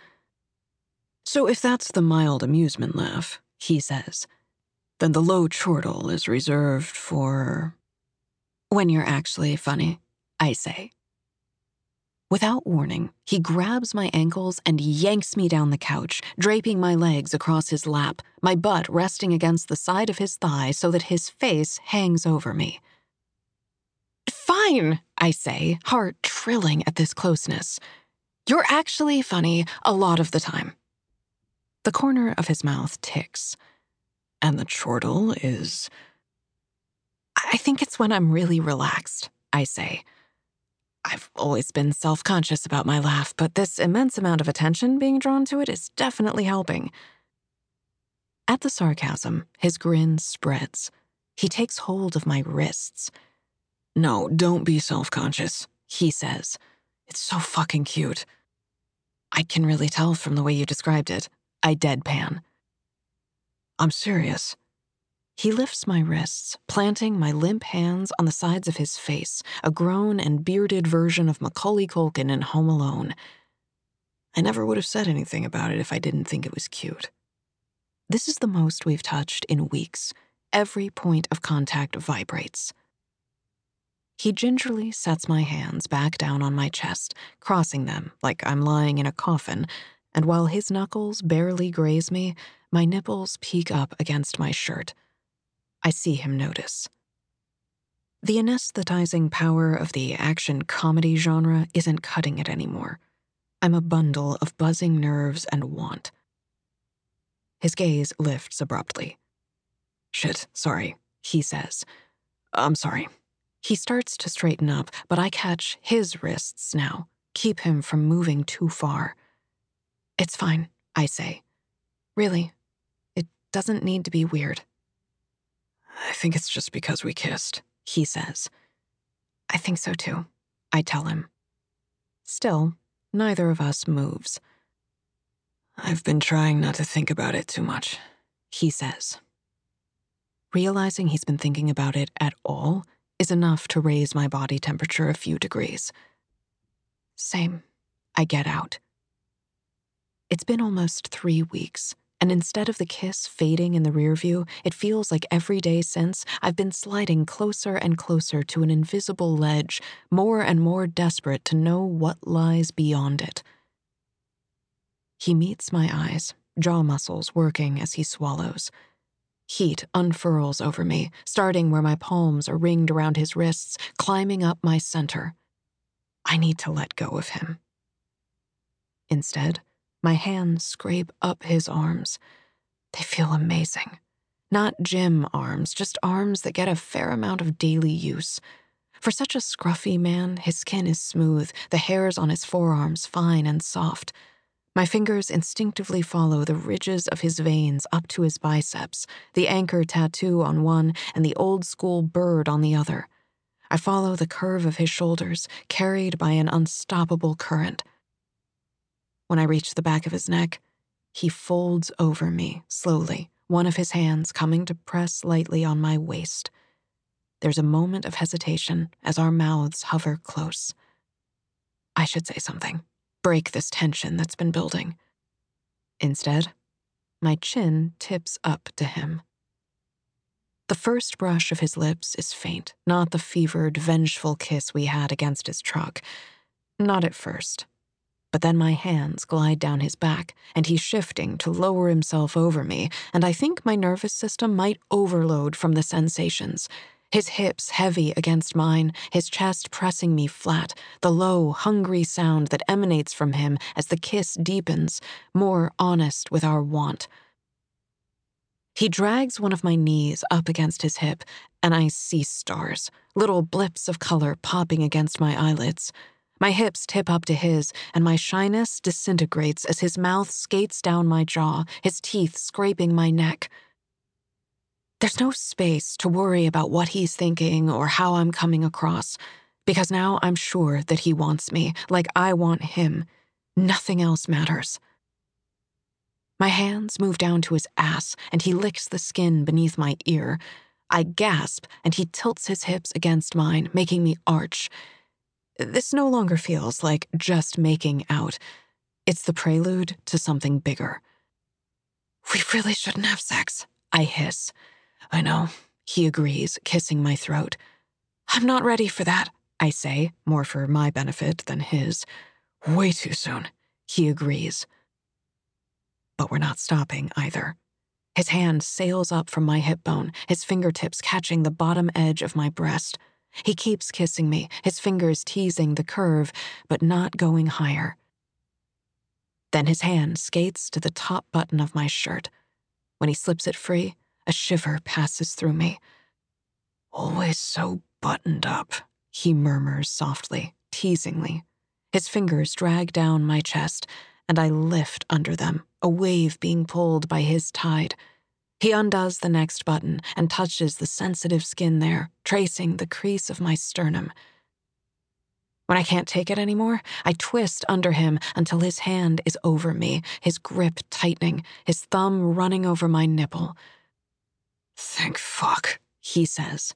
So if that's the mild amusement laugh, he says, then the low chortle is reserved for... when you're actually funny, I say. Without warning, he grabs my ankles and yanks me down the couch, draping my legs across his lap, my butt resting against the side of his thigh so that his face hangs over me. Fine, I say, heart trilling at this closeness. You're actually funny a lot of the time. The corner of his mouth ticks. And the chortle is... I think it's when I'm really relaxed, I say. I've always been self-conscious about my laugh, but this immense amount of attention being drawn to it is definitely helping. At the sarcasm, his grin spreads. He takes hold of my wrists. "No, don't be self-conscious," he says. "It's so fucking cute." "I can really tell from the way you described it." I deadpan. "I'm serious." He lifts my wrists, planting my limp hands on the sides of his face, a grown and bearded version of Macaulay Culkin in Home Alone. I never would have said anything about it if I didn't think it was cute. This is the most we've touched in weeks. Every point of contact vibrates. He gingerly sets my hands back down on my chest, crossing them like I'm lying in a coffin, and while his knuckles barely graze me, my nipples peek up against my shirt. I see him notice. The anesthetizing power of the action comedy genre isn't cutting it anymore. I'm a bundle of buzzing nerves and want. His gaze lifts abruptly. "Shit, sorry," he says. "I'm sorry." He starts to straighten up, but I catch his wrists now, keep him from moving too far. "It's fine," I say. "Really, it doesn't need to be weird." "I think it's just because we kissed," he says. "I think so too," I tell him. Still, neither of us moves. "I've been trying not to think about it too much," he says. Realizing he's been thinking about it at all is enough to raise my body temperature a few degrees. Same. I get out. It's been almost 3 weeks, and instead of the kiss fading in the rear view, it feels like every day since I've been sliding closer and closer to an invisible ledge, more and more desperate to know what lies beyond it. He meets my eyes, jaw muscles working as he swallows. Heat unfurls over me, starting where my palms are ringed around his wrists, climbing up my center. I need to let go of him. Instead, my hands scrape up his arms. They feel amazing. Not gym arms, just arms that get a fair amount of daily use. For such a scruffy man, his skin is smooth, the hairs on his forearms fine and soft. My fingers instinctively follow the ridges of his veins up to his biceps, the anchor tattoo on one and the old-school bird on the other. I follow the curve of his shoulders, carried by an unstoppable current. When I reach the back of his neck, he folds over me, slowly, one of his hands coming to press lightly on my waist. There's a moment of hesitation as our mouths hover close. I should say something, break this tension that's been building. Instead, my chin tips up to him. The first brush of his lips is faint, not the fevered, vengeful kiss we had against his truck. Not at first. But then my hands glide down his back, and he's shifting to lower himself over me, and I think my nervous system might overload from the sensations. His hips heavy against mine, his chest pressing me flat, the low, hungry sound that emanates from him as the kiss deepens, more honest with our want. He drags one of my knees up against his hip, and I see stars, little blips of color popping against my eyelids. My hips tip up to his, and my shyness disintegrates as his mouth skates down my jaw, his teeth scraping my neck. There's no space to worry about what he's thinking or how I'm coming across, because now I'm sure that he wants me, like I want him. Nothing else matters. My hands move down to his ass, and he licks the skin beneath my ear. I gasp, and he tilts his hips against mine, making me arch. This no longer feels like just making out. It's the prelude to something bigger. "We really shouldn't have sex," I hiss. "I know," he agrees, kissing my throat. "I'm not ready for that," I say, more for my benefit than his. "Way too soon," he agrees. But we're not stopping either. His hand sails up from my hip bone, his fingertips catching the bottom edge of my breast. He keeps kissing me, his fingers teasing the curve, but not going higher. Then his hand skates to the top button of my shirt. When he slips it free, a shiver passes through me. "Always so buttoned up," he murmurs softly, teasingly. His fingers drag down my chest, and I lift under them, a wave being pulled by his tide. He undoes the next button and touches the sensitive skin there, tracing the crease of my sternum. When I can't take it anymore, I twist under him until his hand is over me, his grip tightening, his thumb running over my nipple. "Thank fuck," he says.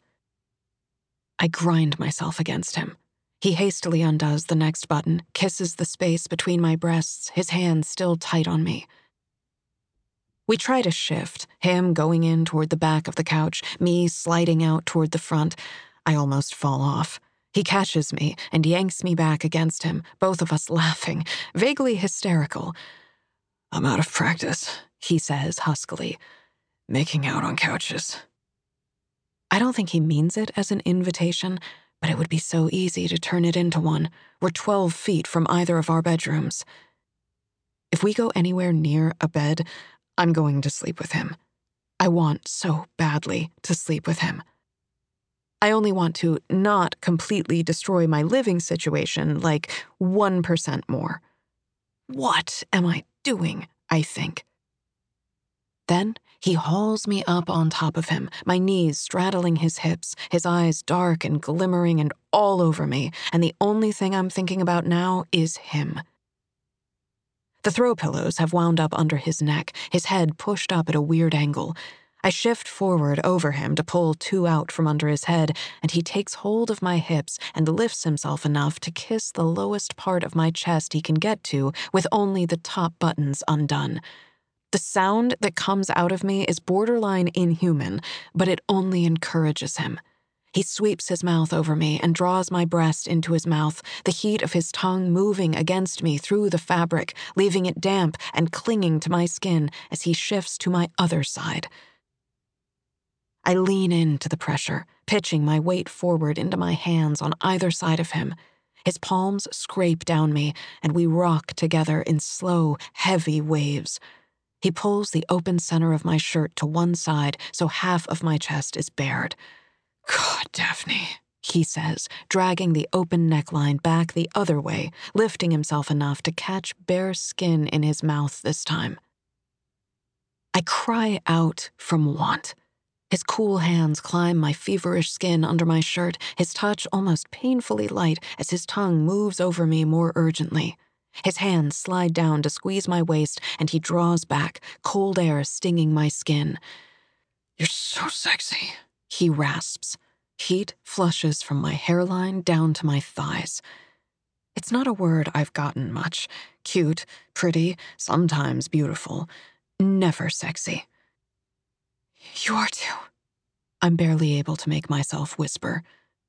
I grind myself against him. He hastily undoes the next button, kisses the space between my breasts, his hand still tight on me. We try to shift, him going in toward the back of the couch, me sliding out toward the front. I almost fall off. He catches me and yanks me back against him, both of us laughing, vaguely hysterical. "I'm out of practice," he says huskily. "Making out on couches." I don't think he means it as an invitation, but it would be so easy to turn it into one. We're 12 feet from either of our bedrooms. If we go anywhere near a bed, I'm going to sleep with him. I want so badly to sleep with him. I only want to not completely destroy my living situation, like 1% more. What am I doing, I think. Then he hauls me up on top of him, my knees straddling his hips, his eyes dark and glimmering and all over me, and the only thing I'm thinking about now is him. The throw pillows have wound up under his neck, his head pushed up at a weird angle. I shift forward over him to pull two out from under his head, and he takes hold of my hips and lifts himself enough to kiss the lowest part of my chest he can get to with only the top buttons undone. The sound that comes out of me is borderline inhuman, but it only encourages him. He sweeps his mouth over me and draws my breast into his mouth, the heat of his tongue moving against me through the fabric, leaving it damp and clinging to my skin as he shifts to my other side. I lean into the pressure, pitching my weight forward into my hands on either side of him. His palms scrape down me, and we rock together in slow, heavy waves. He pulls the open center of my shirt to one side so half of my chest is bared. "God, Daphne," he says, dragging the open neckline back the other way, lifting himself enough to catch bare skin in his mouth this time. I cry out from want. His cool hands climb my feverish skin under my shirt, his touch almost painfully light as his tongue moves over me more urgently. His hands slide down to squeeze my waist, and he draws back, cold air stinging my skin. "You're so sexy," he rasps. Heat flushes from my hairline down to my thighs. It's not a word I've gotten much. Cute, pretty, sometimes beautiful. Never sexy. "You are too." I'm barely able to make myself whisper.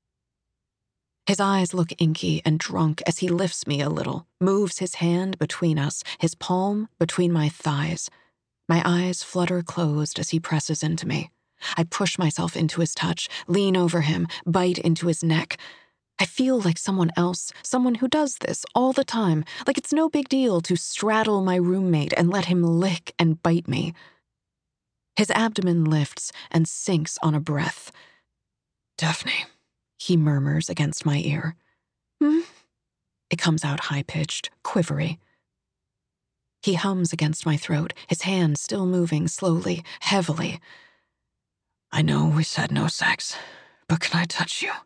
His eyes look inky and drunk as he lifts me a little, moves his hand between us, his palm between my thighs. My eyes flutter closed as he presses into me. I push myself into his touch, lean over him, bite into his neck. I feel like someone else, someone who does this all the time, like it's no big deal to straddle my roommate and let him lick and bite me. His abdomen lifts and sinks on a breath. "Daphne," he murmurs against my ear. "Hmm?" It comes out high-pitched, quivery. He hums against my throat, his hand still moving slowly, heavily. "I know we said no sex, but can I touch you?"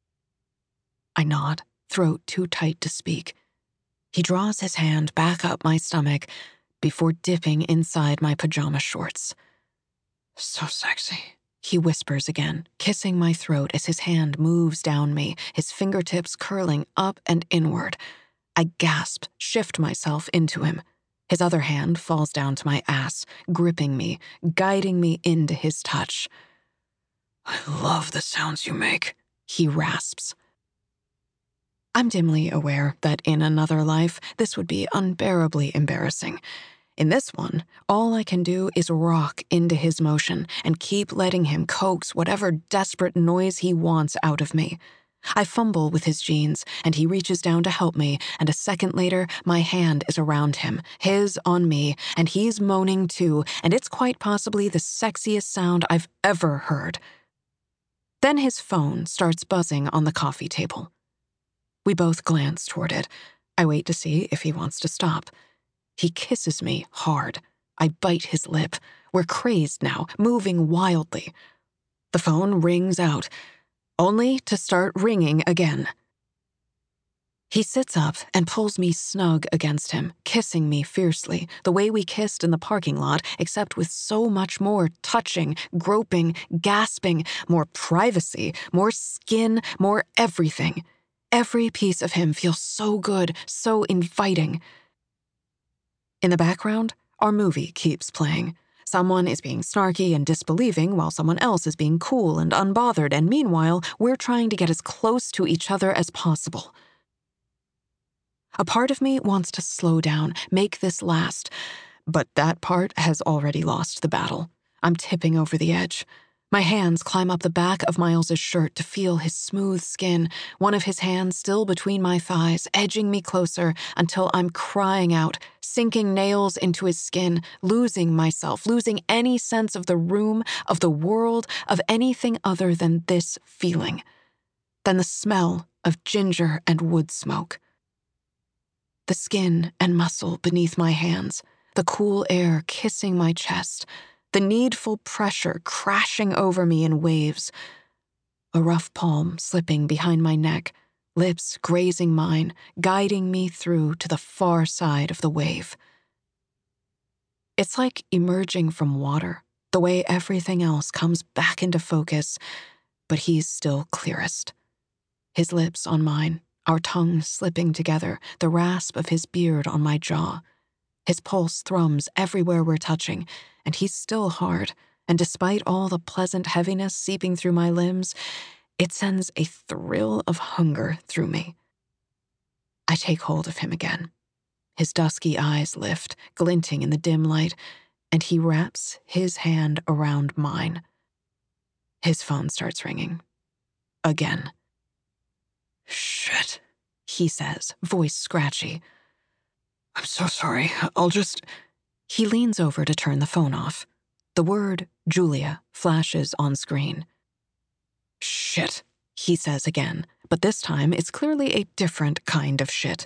I nod, throat too tight to speak. He draws his hand back up my stomach before dipping inside my pajama shorts. "So sexy," he whispers again, kissing my throat as his hand moves down me, his fingertips curling up and inward. I gasp, shift myself into him. His other hand falls down to my ass, gripping me, guiding me into his touch. "I love the sounds you make," he rasps. I'm dimly aware that in another life, this would be unbearably embarrassing. In this one, all I can do is rock into his motion and keep letting him coax whatever desperate noise he wants out of me. I fumble with his jeans, and he reaches down to help me, and a second later, my hand is around him, his on me, and he's moaning too, and it's quite possibly the sexiest sound I've ever heard. Then his phone starts buzzing on the coffee table. We both glance toward it. I wait to see if he wants to stop. He kisses me hard. I bite his lip. We're crazed now, moving wildly. The phone rings out, only to start ringing again. He sits up and pulls me snug against him, kissing me fiercely, the way we kissed in the parking lot, except with so much more touching, groping, gasping, more privacy, more skin, more everything. Every piece of him feels so good, so inviting. In the background, our movie keeps playing. Someone is being snarky and disbelieving while someone else is being cool and unbothered, and meanwhile, we're trying to get as close to each other as possible. A part of me wants to slow down, make this last, but that part has already lost the battle. I'm tipping over the edge. My hands climb up the back of Miles's shirt to feel his smooth skin, one of his hands still between my thighs, edging me closer until I'm crying out, sinking nails into his skin, losing myself, losing any sense of the room, of the world, of anything other than this feeling, than the smell of ginger and wood smoke. The skin and muscle beneath my hands, the cool air kissing my chest, the needful pressure crashing over me in waves, a rough palm slipping behind my neck, lips grazing mine, guiding me through to the far side of the wave. It's like emerging from water, the way everything else comes back into focus, but he's still clearest. His lips on mine, our tongues slipping together, the rasp of his beard on my jaw. His pulse thrums everywhere we're touching, and he's still hard, and despite all the pleasant heaviness seeping through my limbs, it sends a thrill of hunger through me. I take hold of him again. His dusky eyes lift, glinting in the dim light, and he wraps his hand around mine. His phone starts ringing. Again. "Shit," he says, voice scratchy. "I'm so sorry. I'll just..." He leans over to turn the phone off. The word Julia flashes on screen. "Shit," he says again, but this time it's clearly a different kind of shit.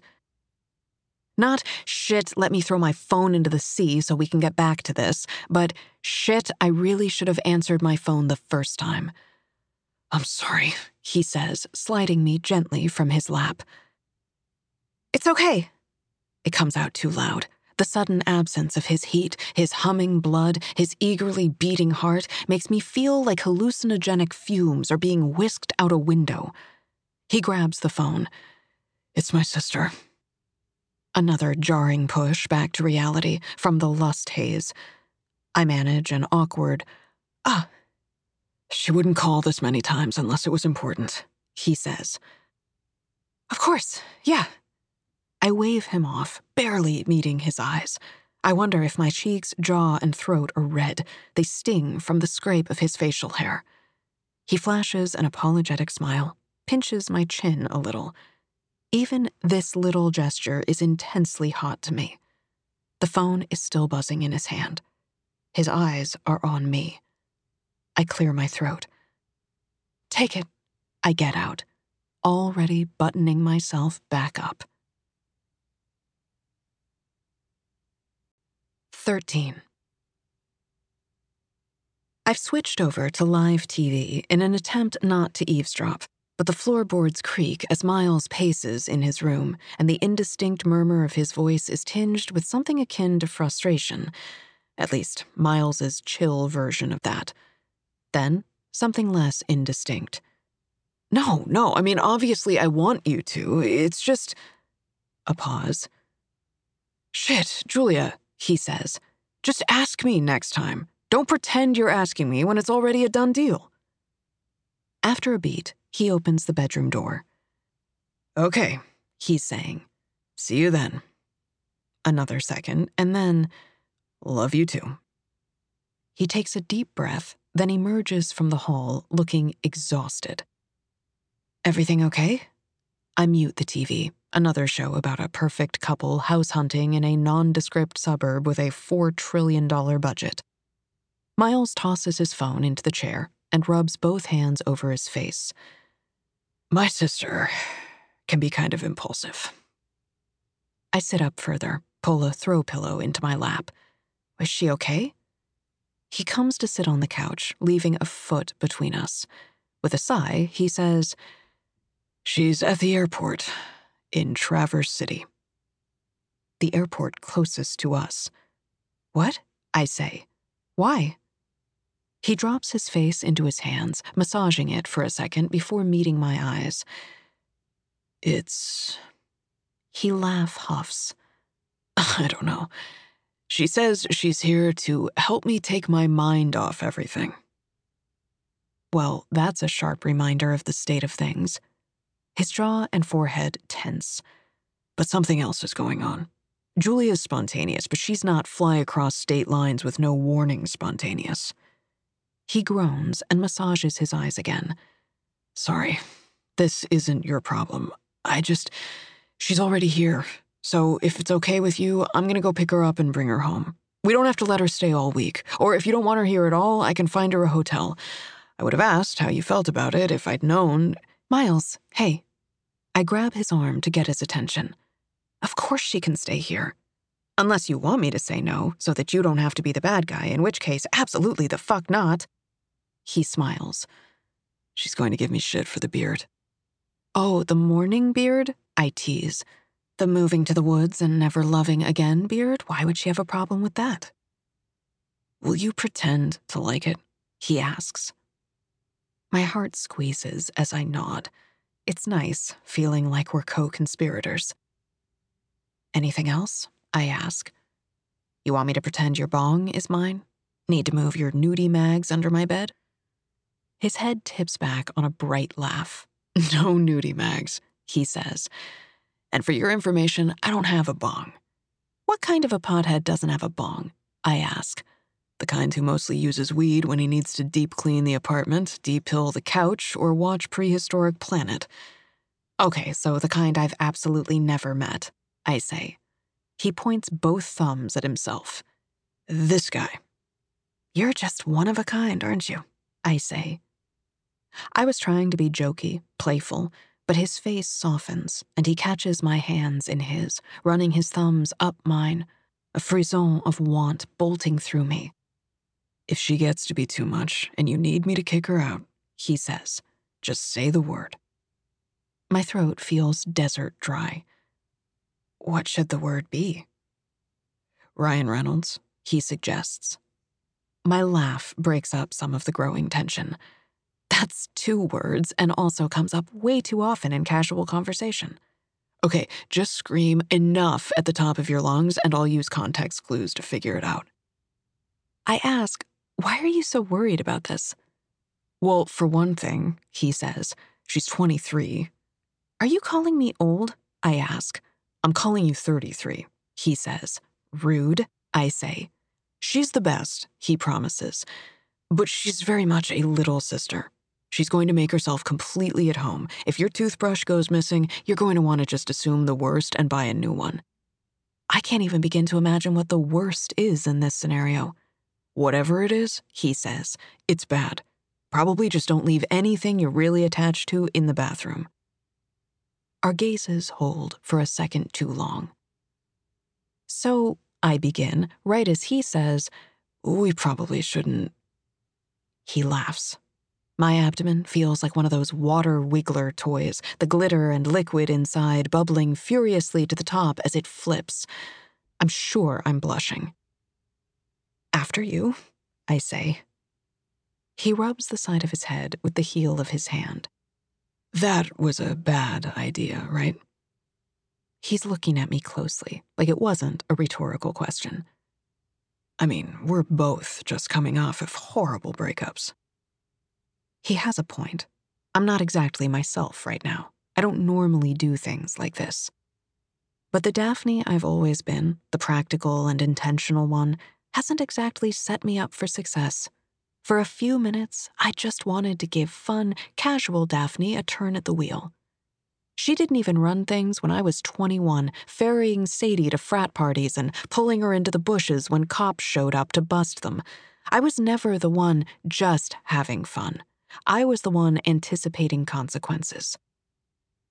Not shit, let me throw my phone into the sea so we can get back to this, but shit, I really should have answered my phone the first time. "I'm sorry," he says, sliding me gently from his lap. "It's okay." It comes out too loud. The sudden absence of his heat, his humming blood, his eagerly beating heart makes me feel like hallucinogenic fumes are being whisked out a window. He grabs the phone. "It's my sister." Another jarring push back to reality from the lust haze. I manage an awkward, "Ah." "She wouldn't call this many times unless it was important," he says. "Of course, yeah." I wave him off, barely meeting his eyes. I wonder if my cheeks, jaw, and throat are red. They sting from the scrape of his facial hair. He flashes an apologetic smile, pinches my chin a little. Even this little gesture is intensely hot to me. The phone is still buzzing in his hand. His eyes are on me. I clear my throat. "Take it," I get out, already buttoning myself back up. 13. I've switched over to live TV in an attempt not to eavesdrop, but the floorboards creak as Miles paces in his room, and the indistinct murmur of his voice is tinged with something akin to frustration. At least, Miles's chill version of that. Then, something less indistinct. No, I mean, obviously I want you to. It's just..." A pause. "Shit, Julia," he says. "Just ask me next time. Don't pretend you're asking me when it's already a done deal." After a beat, he opens the bedroom door. "Okay," he's saying. "See you then." Another second, and then, "Love you too." He takes a deep breath, then emerges from the hall looking exhausted. "Everything okay?" I mute the TV, another show about a perfect couple house hunting in a nondescript suburb with a $4 trillion budget. Miles tosses his phone into the chair and rubs both hands over his face. "My sister, can be kind of impulsive. I sit up further, pull a throw pillow into my lap. Is she okay? He comes to sit on the couch, leaving a foot between us. With a sigh, he says, "She's at the airport in Traverse City." The airport closest to us. What? I say. Why? He drops his face into his hands, massaging it for a second before meeting my eyes. He huffs. I don't know. She says she's here to help me take my mind off everything. Well, that's a sharp reminder of the state of things. His jaw and forehead tense. But something else is going on. Julia's spontaneous, but she's not fly across state lines with no warning spontaneous. He groans and massages his eyes again. Sorry, this isn't your problem. She's already here. So if it's okay with you, I'm gonna go pick her up and bring her home. We don't have to let her stay all week. Or if you don't want her here at all, I can find her a hotel. I would have asked how you felt about it if I'd known. Miles, hey. I grab his arm to get his attention. Of course she can stay here. Unless you want me to say no, so that you don't have to be the bad guy, in which case, absolutely the fuck not. He smiles. She's going to give me shit for the beard. Oh, the morning beard? I tease. The moving to the woods and never loving again beard? Why would she have a problem with that? Will you pretend to like it? He asks. My heart squeezes as I nod. It's nice, feeling like we're co-conspirators. Anything else? I ask. You want me to pretend your bong is mine? Need to move your nudie mags under my bed? His head tips back on a bright laugh. No nudie mags, he says. And for your information, I don't have a bong. What kind of a pothead doesn't have a bong? I ask. The kind who mostly uses weed when he needs to deep clean the apartment, deep pill the couch, or watch Prehistoric Planet. Okay, so the kind I've absolutely never met, I say. He points both thumbs at himself. This guy. You're just one of a kind, aren't you? I say. I was trying to be jokey, playful, but his face softens, and he catches my hands in his, running his thumbs up mine, a frisson of want bolting through me. If she gets to be too much, and you need me to kick her out, he says, just say the word. My throat feels desert dry. What should the word be? Ryan Reynolds, he suggests. My laugh breaks up some of the growing tension. That's 2 words and also comes up way too often in casual conversation. Okay, just scream enough at the top of your lungs and I'll use context clues to figure it out. I ask, why are you so worried about this? Well, for one thing, he says, she's 23. Are you calling me old? I ask. I'm calling you 33, he says. Rude, I say. She's the best, he promises. But she's very much a little sister. She's going to make herself completely at home. If your toothbrush goes missing, you're going to want to just assume the worst and buy a new one. I can't even begin to imagine what the worst is in this scenario. Whatever it is, he says, it's bad. Probably just don't leave anything you're really attached to in the bathroom. Our gazes hold for a second too long. So, I begin, right as he says, we probably shouldn't. He laughs. My abdomen feels like one of those water wiggler toys, the glitter and liquid inside bubbling furiously to the top as it flips. I'm sure I'm blushing. After you, I say. He rubs the side of his head with the heel of his hand. That was a bad idea, right? He's looking at me closely, like it wasn't a rhetorical question. I mean, we're both just coming off of horrible breakups. He has a point. I'm not exactly myself right now. I don't normally do things like this. But the Daphne I've always been, the practical and intentional one, hasn't exactly set me up for success. For a few minutes, I just wanted to give fun, casual Daphne a turn at the wheel. She didn't even run things when I was 21, ferrying Sadie to frat parties and pulling her into the bushes when cops showed up to bust them. I was never the one just having fun. I was the one anticipating consequences.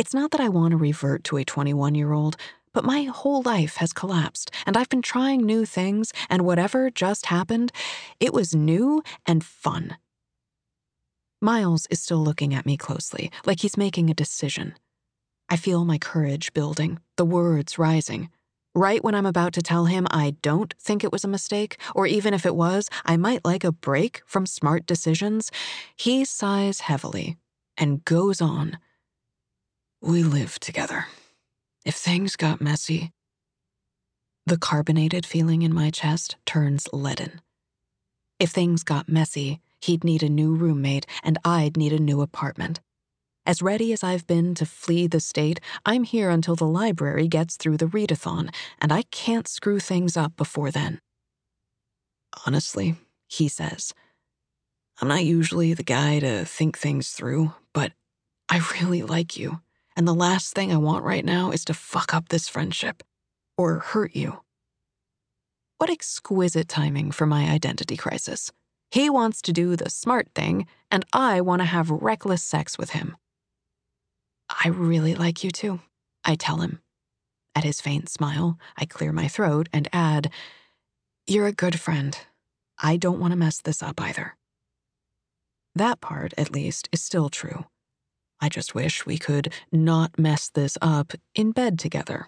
It's not that I want to revert to a 21-year-old, but my whole life has collapsed, and I've been trying new things, and whatever just happened, it was new and fun. Miles is still looking at me closely, like he's making a decision. I feel my courage building, the words rising. Right when I'm about to tell him I don't think it was a mistake, or even if it was, I might like a break from smart decisions, he sighs heavily and goes on. We lived together. If things got messy, the carbonated feeling in my chest turns leaden. If things got messy, he'd need a new roommate and I'd need a new apartment. As ready as I've been to flee the state, I'm here until the library gets through the readathon, and I can't screw things up before then. Honestly, he says, I'm not usually the guy to think things through, but I really like you, and the last thing I want right now is to fuck up this friendship, or hurt you. What exquisite timing for my identity crisis. He wants to do the smart thing, and I want to have reckless sex with him. I really like you too, I tell him. At his faint smile, I clear my throat and add, You're a good friend. I don't want to mess this up either. That part, at least, is still true. I just wish we could not mess this up in bed together.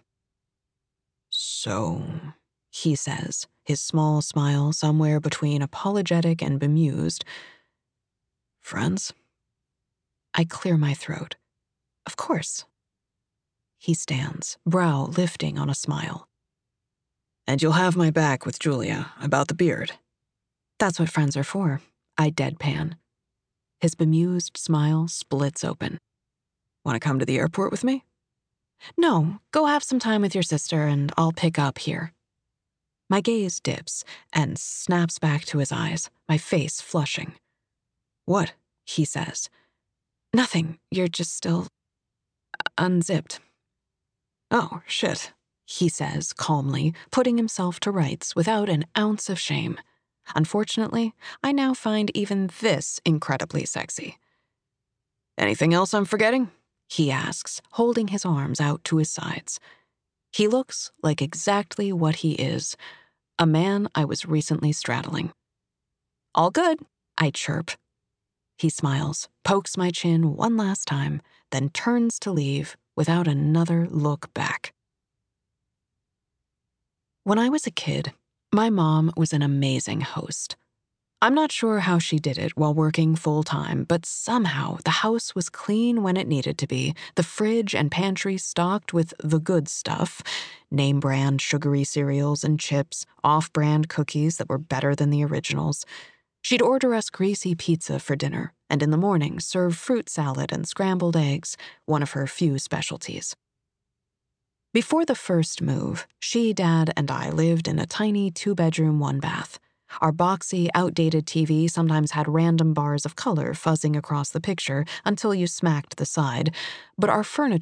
So, he says, his small smile somewhere between apologetic and bemused. Friends? I clear my throat. Of course. He stands, brow lifting on a smile. And you'll have my back with Julia about the beard. That's what friends are for, I deadpan. His bemused smile splits open. Want to come to the airport with me? No, go have some time with your sister and I'll pick up here. My gaze dips and snaps back to his eyes, my face flushing. What? He says. Nothing, you're just still unzipped. Oh, shit, he says calmly, putting himself to rights without an ounce of shame. Unfortunately, I now find even this incredibly sexy. Anything else I'm forgetting? He asks, holding his arms out to his sides. He looks like exactly what he is, a man I was recently straddling. All good, I chirp. He smiles, pokes my chin one last time, then turns to leave without another look back. When I was a kid, my mom was an amazing host. I'm not sure how she did it while working full-time, but somehow the house was clean when it needed to be, the fridge and pantry stocked with the good stuff, name-brand sugary cereals and chips, off-brand cookies that were better than the originals. She'd order us greasy pizza for dinner, and in the morning serve fruit salad and scrambled eggs, one of her few specialties. Before the first move, she, Dad, and I lived in a tiny 2-bedroom, 1-bath. Our boxy, outdated TV sometimes had random bars of color fuzzing across the picture until you smacked the side, but our furniture